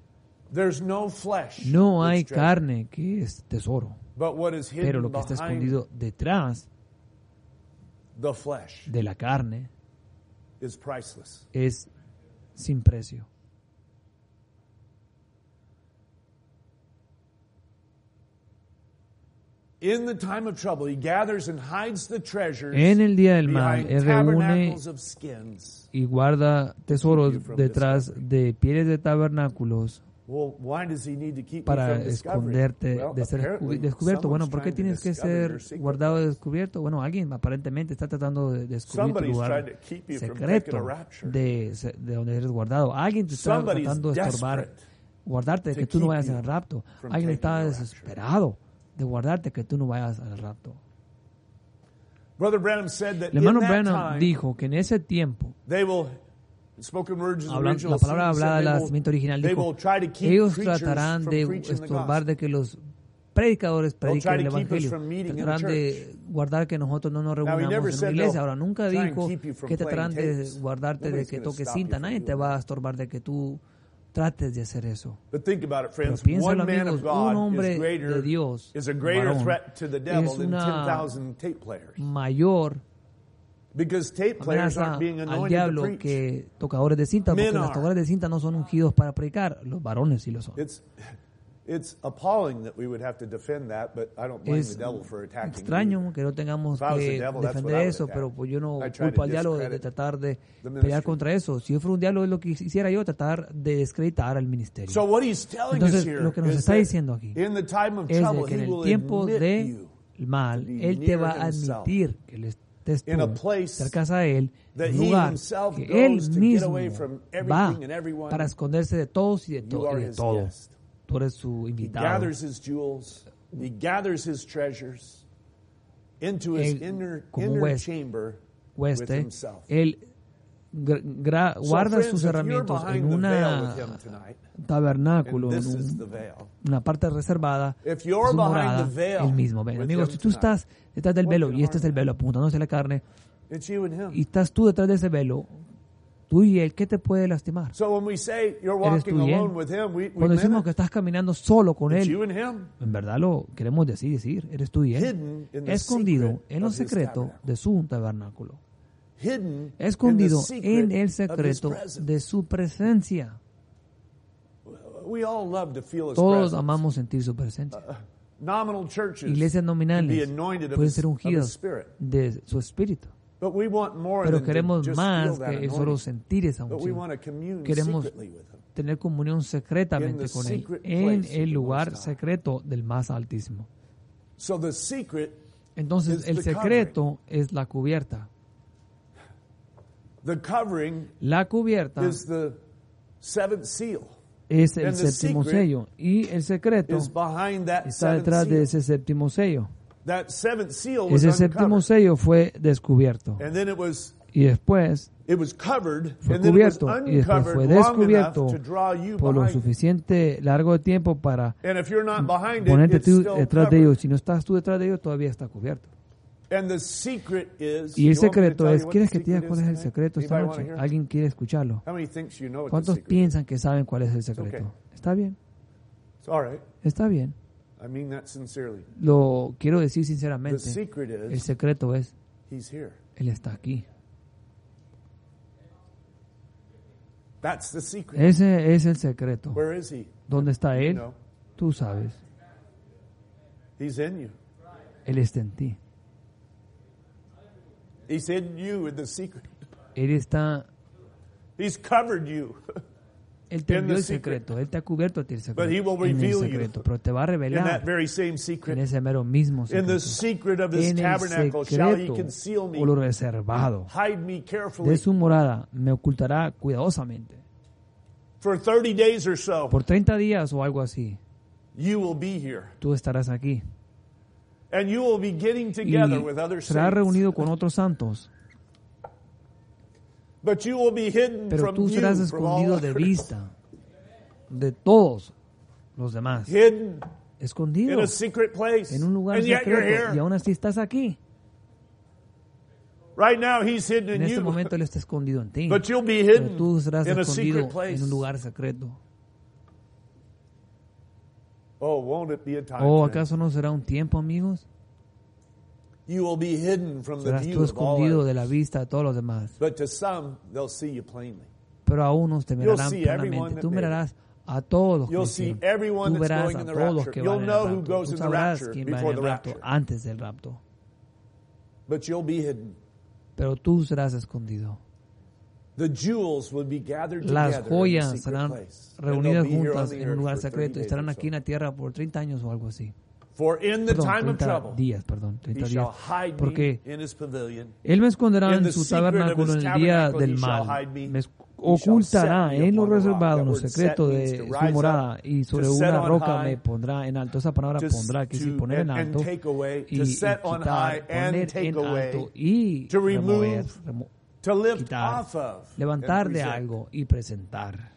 No hay carne que es tesoro, pero lo que está escondido detrás de la carne es sin precio. En el día del mal, Él reúne y guarda tesoros detrás de pieles de tabernáculos para esconderte de ser descubierto. Bueno, ¿por qué tienes que ser guardado y descubierto? Bueno, alguien aparentemente está tratando de descubrir tu lugar secreto de, de donde eres guardado. Alguien te está tratando de estorbar, guardarte de que tú no vayas al rapto. Alguien está desesperado de guardarte que tú no vayas al rapto. El hermano Branham dijo que en ese tiempo, hablando, la palabra hablada del nacimiento original, dijo, ellos tratarán de estorbar de que los predicadores prediquen el Evangelio, tratarán de guardar que nosotros no nos reunamos en una iglesia. Ahora, nunca dijo que tratarán de guardarte de que toques cinta. Nadie te va a estorbar de que tú trates de hacer eso. Pero piénsalo, amigos, un hombre de Dios, varón, es una mayor amenaza al diablo que tocadores de cinta, porque los tocadores de cinta no son ungidos para predicar, los varones sí lo son. Es extraño que no tengamos que defender eso, pero pues yo no culpo al diablo de tratar de pelear contra eso. Si yo fuera un diablo, es lo que hiciera yo, tratar de desacreditar al ministerio. Entonces, lo que nos está diciendo aquí es de que en el tiempo del mal, Él te va a admitir que le estés tú cerca a Él, en un lugar que Él mismo va para esconderse de todos y de, to y de todo. Tú eres su invitado. He gathers his treasures into his Él, inner, como inner huésped, chamber with huésped, himself. él gra- gra- guarda So, friends, sus if you're herramientas en behind the veil una with him tonight, tabernáculo, and en this is un- the veil. una parte reservada, If de you're su behind morada, the veil el mismo. Ven, with amigos, him si tú tonight, estás detrás del what velo can y este es harm el velo apuntándose a la carne, It's you and him. y estás tú detrás de ese velo, tú y él, ¿qué te puede lastimar? So when we say you're Eres walking tú y él. alone with him, we, we Cuando mean decimos it. que estás caminando solo con It's él, you and him. en verdad lo queremos decir, decir, eres tú y él, Hidden in the escondido secret en lo of his secreto tabernacle. de su tabernáculo, Hidden in the escondido secret en el of his secreto presence. de su presencia. We all love to feel his Todos presence. amamos sentir su presencia. Nominal churches Iglesias can be nominales anointed of pueden his, ser of his ungidas spirit. de su espíritu, But we want more pero than to queremos just más feel that que solo anointing. sentir esa But we unción. want to commune Queremos secretly with him. tener comunión secretamente In the con él secret en place of el the lugar Most High. secreto del más altísimo. So the secret, Entonces is el the secreto es la cubierta. the covering La cubierta is the seventh seal. es el and the séptimo secret sello y el secreto Is behind that está seventh detrás de seal. ese séptimo sello. That seventh seal was Ese séptimo uncovered. sello fue descubierto And then it was y después it was covered fue and then it was cubierto y después uncovered fue long descubierto enough to draw you por lo behind it. suficiente largo de tiempo para And if you're not behind it, ponerte it's tú still detrás de covered. ellos. Si no estás tú detrás de ellos, todavía está cubierto. And the secret is, Y el you want me to secreto tell es, you what ¿quieres the que te diga secret cuál is es el tonight? secreto esta Anybody wanna noche? hear? ¿Alguien quiere escucharlo? How many thinks you know what the ¿Cuántos secret piensan que saben cuál es el secreto? okay. Está bien, is? It's all right. está bien. I mean that sincerely. Lo quiero decir The sinceramente. secret El is secreto es, he's here. Él está aquí. That's the secret. Ese es el secreto. Where is he? ¿Dónde está You Él? know, Tú sabes. he's in you. Él está en ti. He's in you in the secret. Él está, He's covered you. Él te In dio the el secret. secreto. Él te ha cubierto a ti el secreto. But he will En el reveal you secreto. Pero te va a In that revelar very same en secret. ese mero mismo In secreto. the secret of his En el tabernacle shall he secreto conceal me. o lo reservado Hide me carefully. de su morada me ocultará cuidadosamente. For thirty days or so, Por treinta días o algo así, you will be here. tú estarás aquí. And you will be getting Y together with other serás saints. reunido con otros santos. But you will be hidden Pero from tú you, serás from all escondido de others. vista de todos los demás. Hidden Escondido in a secret place. en un lugar And yet you're secreto. Y here. aún así estás aquí. Right now he's hidden En in este you. momento Él está escondido en ti. But you'll be Pero hidden tú serás in a escondido secret place. en un lugar secreto. Oh, won't it be a time? ¿O friend? acaso no será un tiempo, amigos? You will be hidden from the Serás view tú of all escondido others. de la vista de todos los demás. But to some, they'll see you plainly. Pero a unos te mirarán see everyone plenamente. that Tú made it. mirarás a todos los que You'll lo see hicieron. everyone Tú that's verás going a in the todos los rapture. que You'll van en know el who rapto. goes Tú in the sabrás rapture quién va en before el the rapto rapture. antes del rapto. But you'll be hidden. Pero tú serás escondido. The jewels will be gathered Las together in a joyas secret serán place. And reunidas they'll be here on juntas the en un earth lugar for thirty secreto y days estarán or aquí en so. la tierra por treinta años o algo así. For in the Perdón, time of treinta trouble, días, perdón, he treinta shall días. hide me Porque in his pavilion. Él me esconderá In en the su secret of tabernáculo his en el día tabernacle del he shall mal. hide me. Me He shall ocultará set me en lo upon a rock. reservado, en lo That word secreto set de means to su rise morada up, y sobre to set una on roca high, me pondrá en alto. Esa palabra to- pondrá, que decir to- poner en and- and alto take away, y, to y set on quitar, high and poner take en away, alto y to remove, remover, remo- to lift quitar, off of, levantar and de present. algo y presentar.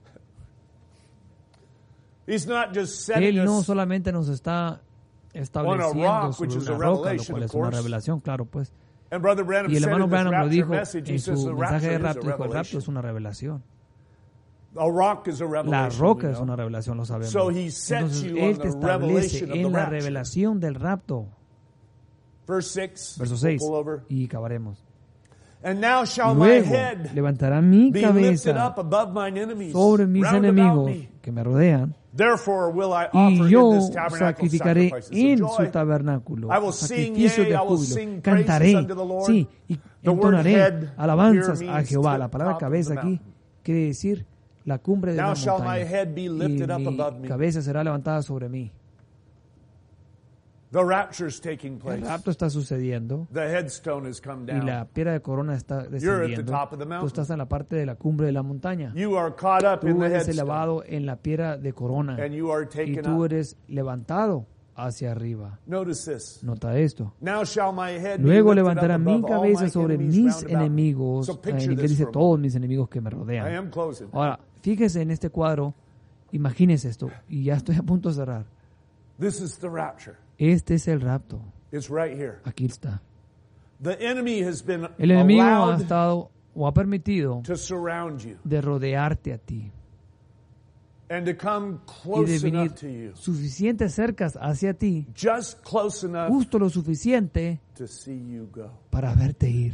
He's not just setting Él no us solamente nos está estableciendo rock, which sobre is a una roca, lo revelation, cual of es una course. revelación, claro, pues. And Brother Branham Y el said hermano in his Branham lo rapture dijo message, he en says su the mensaje de rapture is a rapto, dijo, el rapto revelation. es una revelación. A rock is a La revelation. roca we es know. una revelación, lo sabemos. So he sets Entonces, you Él on te the establece revelation of the en la rapture. revelación del rapto. Verse six, Verso we'll seis, pull over. y acabaremos. And now shall my Luego head levantará mi be lifted cabeza up above mine enemies sobre mis round about enemigos me. que me rodean, Therefore will I y offer yo in this tabernacle sacrificaré sacrifices en of su joy. tabernáculo I will sing, sacrificios yea, de I will júbilo. sing Cantaré, praises unto the Lord. sí, y The word entonaré head alabanzas here a means Jehová. to La the palabra top of cabeza the aquí mountain. quiere decir la cumbre de Now una shall my montaña. head be Y lifted up above mi me. cabeza será levantada sobre mí. The rapture is taking El place. rapto está sucediendo The headstone has come y down. la piedra de corona está You're at the descendiendo. top of the Tú mountain. estás en la parte de la cumbre de la montaña. You are caught up in Tú the eres headstone. elevado en la piedra de corona And you are y taken tú up. eres levantado hacia arriba. Notice this. Nota esto. Now shall my head Luego be lifted levantará up mi above all cabeza my sobre enemies mis round about me. enemigos. So En picture inglés this dice for a todos mis enemigos que me I rodean. am closing. Ahora, fíjese en este cuadro. Imagínese esto. Y ya estoy a punto de cerrar. This is the rapture. Este es el rapto. It's right here. Aquí está. The enemy has been El enemigo ha allowed estado o ha permitido to surround you de rodearte a ti and to come y close de venir enough to you, suficiente cerca hacia ti, just close enough justo lo suficiente to see you go. para verte ir.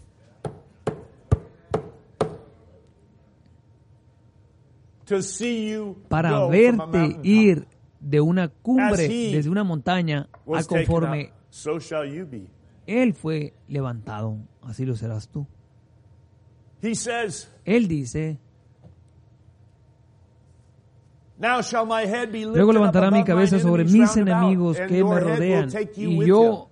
To see you Para go from a verte mountaintop. ir de una cumbre, As he desde una montaña, a Was taken conforme up, so shall you be. Él fue levantado, así lo serás tú. He says, Él dice, now shall my head be lifted luego up levantará mi above cabeza mine sobre enemies mis round about, enemigos and que your me head will rodean, take you y with yo,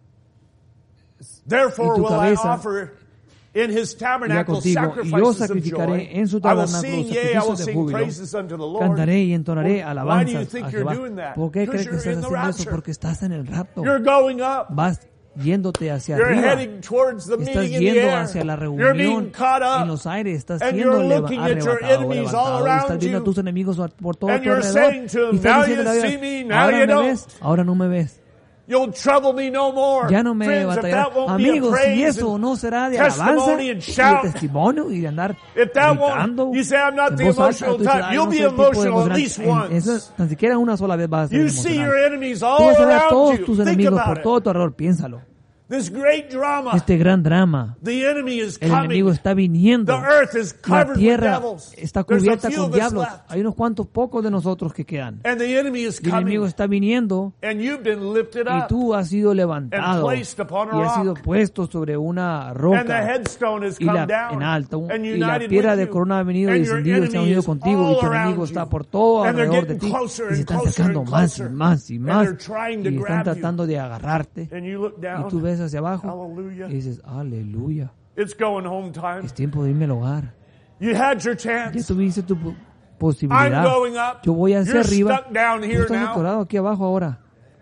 Therefore y tu will I cabeza offer in his irá tabernacle contigo, y yo sacrifices of joy. sacrificaré en su I will tabernáculo sing, yea, I will sacrificios de sing júbilo. praises unto the Lord. Cantaré y entonaré Why do you alabanzas think a you're Jehová. doing that? ¿Por qué Because crees que you're estás in the haciendo eso? rapture. Porque estás en el rapto. You're going up. Vas yéndote hacia You're arriba. heading towards the Estás meeting in the yendo air. hacia la You're reunión being caught en up. los aires. Estás And siendo you're leva- looking at your arrebatado, enemies all levantado. Y estás around viendo a you. tus enemigos por todo And tu you're alrededor. saying to them, Y estás now diciendo, you see me, now ahora you me don't. ves, ahora no me ves. You'll trouble me no more. Ya no me Friends, if batallarás. that won't be a Amigos, si praise eso and no será de alabanza testimony y and de shout, testimonio y de andar if that gritando won't, you say I'm not en the voz alta, emotional tú dices, type. "Ay, You'll no be soy el tipo de emotional at emocional". least En- once. eso, tan siquiera una sola vez vas a ser You see your emocional. enemies Tú all vas a ver a around todos you. tus Think enemigos about por it. todo tu alrededor, piénsalo. This great drama. Este gran drama. The enemy is El coming. enemigo está viniendo. The earth is La covered with tierra devils. está There's a cubierta few con of us diablos. left. Hay unos cuantos pocos de nosotros que quedan. And the enemy is Y el enemigo coming. está viniendo And you've been lifted y up. tú has sido and levantado placed upon a y has sido rock. puesto sobre una And the roca headstone has y come la, down. en alto and y la united piedra with de you. corona ha venido y And your descendido y se ha enemy unido is contigo y tu all enemigo around está you. por todo And they're alrededor de getting ti closer y se and están closer acercando and más y closer. más y And más they're trying to y están grab you. tratando de agarrarte And you look y down. tú ves hacia abajo Hallelujah. y dices, aleluya, It's going home time. es tiempo de irme al hogar. You had your Ya chance. tuviste tu po- I'm posibilidad. going up. Yo voy hacia You're arriba. stuck down Tú here estás now. atorado aquí abajo ahora.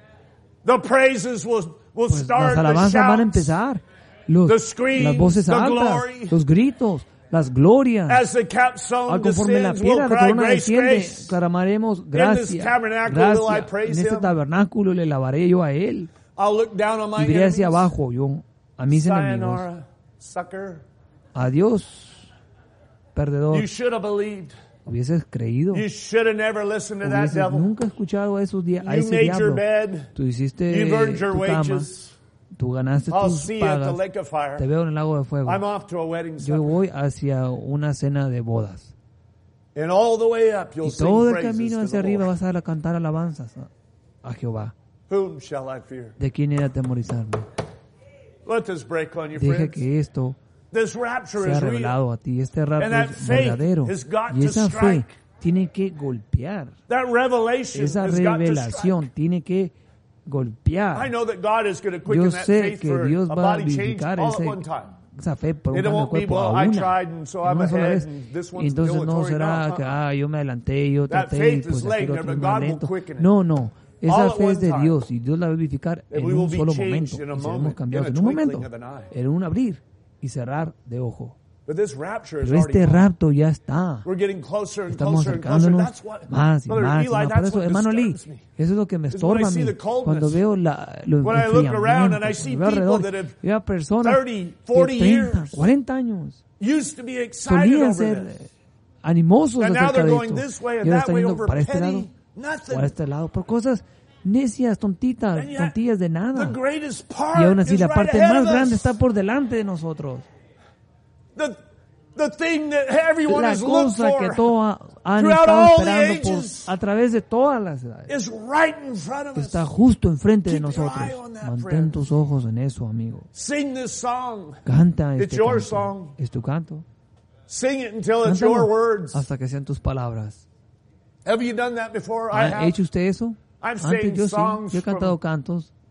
The praises will, will Pues start. las The alabanzas van a shouts. empezar. Los, the screams, las voces the altas, glory. los gritos, las glorias. As the capstone Al conforme la descends, piedra we'll de cry corona grace, desciende, grace. clamaremos gracia, tabernacle will I gracia. praise En este him. tabernáculo le lavaré yo a él. I'll look down on my Y veré hacia enemies. abajo yo, a mis enemigos. Sayonara, sucker. Adiós, perdedor. You should have believed. Hubieses creído. You should have never listened to that Hubieses devil. nunca escuchado a, esos dia- a You ese made your diablo. bed. Tú hiciste You've earned your tu cama. wages. Tú ganaste I'll tus see you at the pagas. lake of fire. Te veo en el lago de fuego. I'm off to a wedding Yo supper. voy hacia una cena de bodas. And all the way up you'll Y sing todo el praises camino to hacia the arriba Lord. vas a cantar alabanzas a, a Jehová. Whom shall I fear? ¿De quién era atemorizarme? Let this break on you, Deje friends. que esto This rapture sea is real. revelado a ti. Este rapto And that es faith verdadero. has got Y to esa fe strike. tiene que golpear. That revelation Esa has got to revelación strike. tiene que I golpear. know that God is going to quicken Yo that sé faith que for Dios a va a body change vivificar all at ese, one time. esa fe por un It cambio de won't be, cuerpo well, a I una, tried and so en I'm una sola ahead vez. and this Y one's entonces no dilatory. será No, que uh-uh. ah, yo me adelanté, yo That traté y faith pues is laid aquel there, otro but es más God will lento. quicken it. No, no. All Esa at fe one es de time. Dios y Dios la va a vivificar And en we will un be solo changed momento. in a Y seremos moment, cambiados in a en un momento, twinkling of an eye. en un abrir y cerrar de ojo. But this rapture is Pero already este gone. rapto ya está. We're getting closer and Estamos closer and closer. acercándonos That's what, más y Brother más. y Eli, más. Por that's eso, what hermano Lee, disturbs me. eso es lo que me Is when I estorba a see mí. the coldness. Cuando veo la, los When I look around and I enfriamientos, see cuando veo people alrededor, that have veo a personas thirty, forty de treinta, years cuarenta años used to be excited solían over ser this. eh, animosos And now acerca they're de going esto. this way Y and ahora that están way yendo over para este lado petty o nothing. para este lado por cosas necias, tontitas, And yet, tontillas de The nada. greatest Y part aún así is la right parte ahead más of grande us. está por delante de nosotros. The, the thing that everyone La has looked cosa que for todos han throughout estado all the esperando por, ages a través de todas las edades. is right in front of us. Está justo enfrente de Keep your nosotros. eye on that, Mantén friend. tus ojos en eso, amigo. Sing this song. Canta It's este your canto. song. Es tu canto. Sing it until it's Cántalo your words. hasta que sean tus palabras. Have you done that before? I ¿Ha have. hecho usted eso? I've Antes sang yo sí. songs Yo he cantado from cantos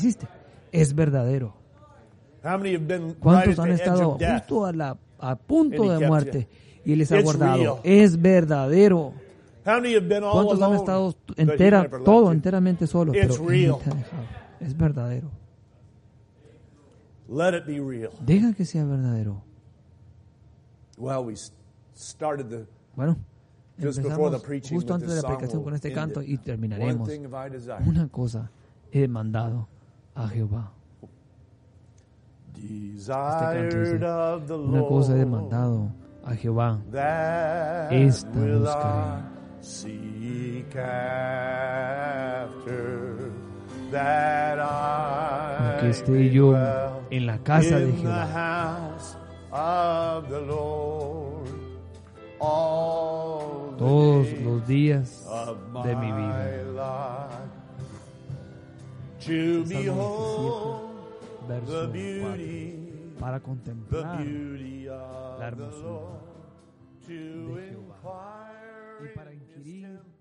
hiciste? Es verdadero. ¿Cuántos han estado justo a, la, a punto de muerte y les ha guardado? Es verdadero. ¿Cuántos han estado entera, todo enteramente solos, pero Él no te ha dejado? Es verdadero. Let it be real. Deja que sea verdadero. Well, we started the Bueno, empezamos justo antes de la predicación con este canto y terminaremos. Una cosa he demandado a Jehová. Este canto dice, una cosa he demandado a Jehová, esta buscaré. Aunque esté yo en la casa de Jehová todos los días de mi vida. Salmo veintisiete, verso cuatro, para contemplar la hermosura de Jehová y para inquirir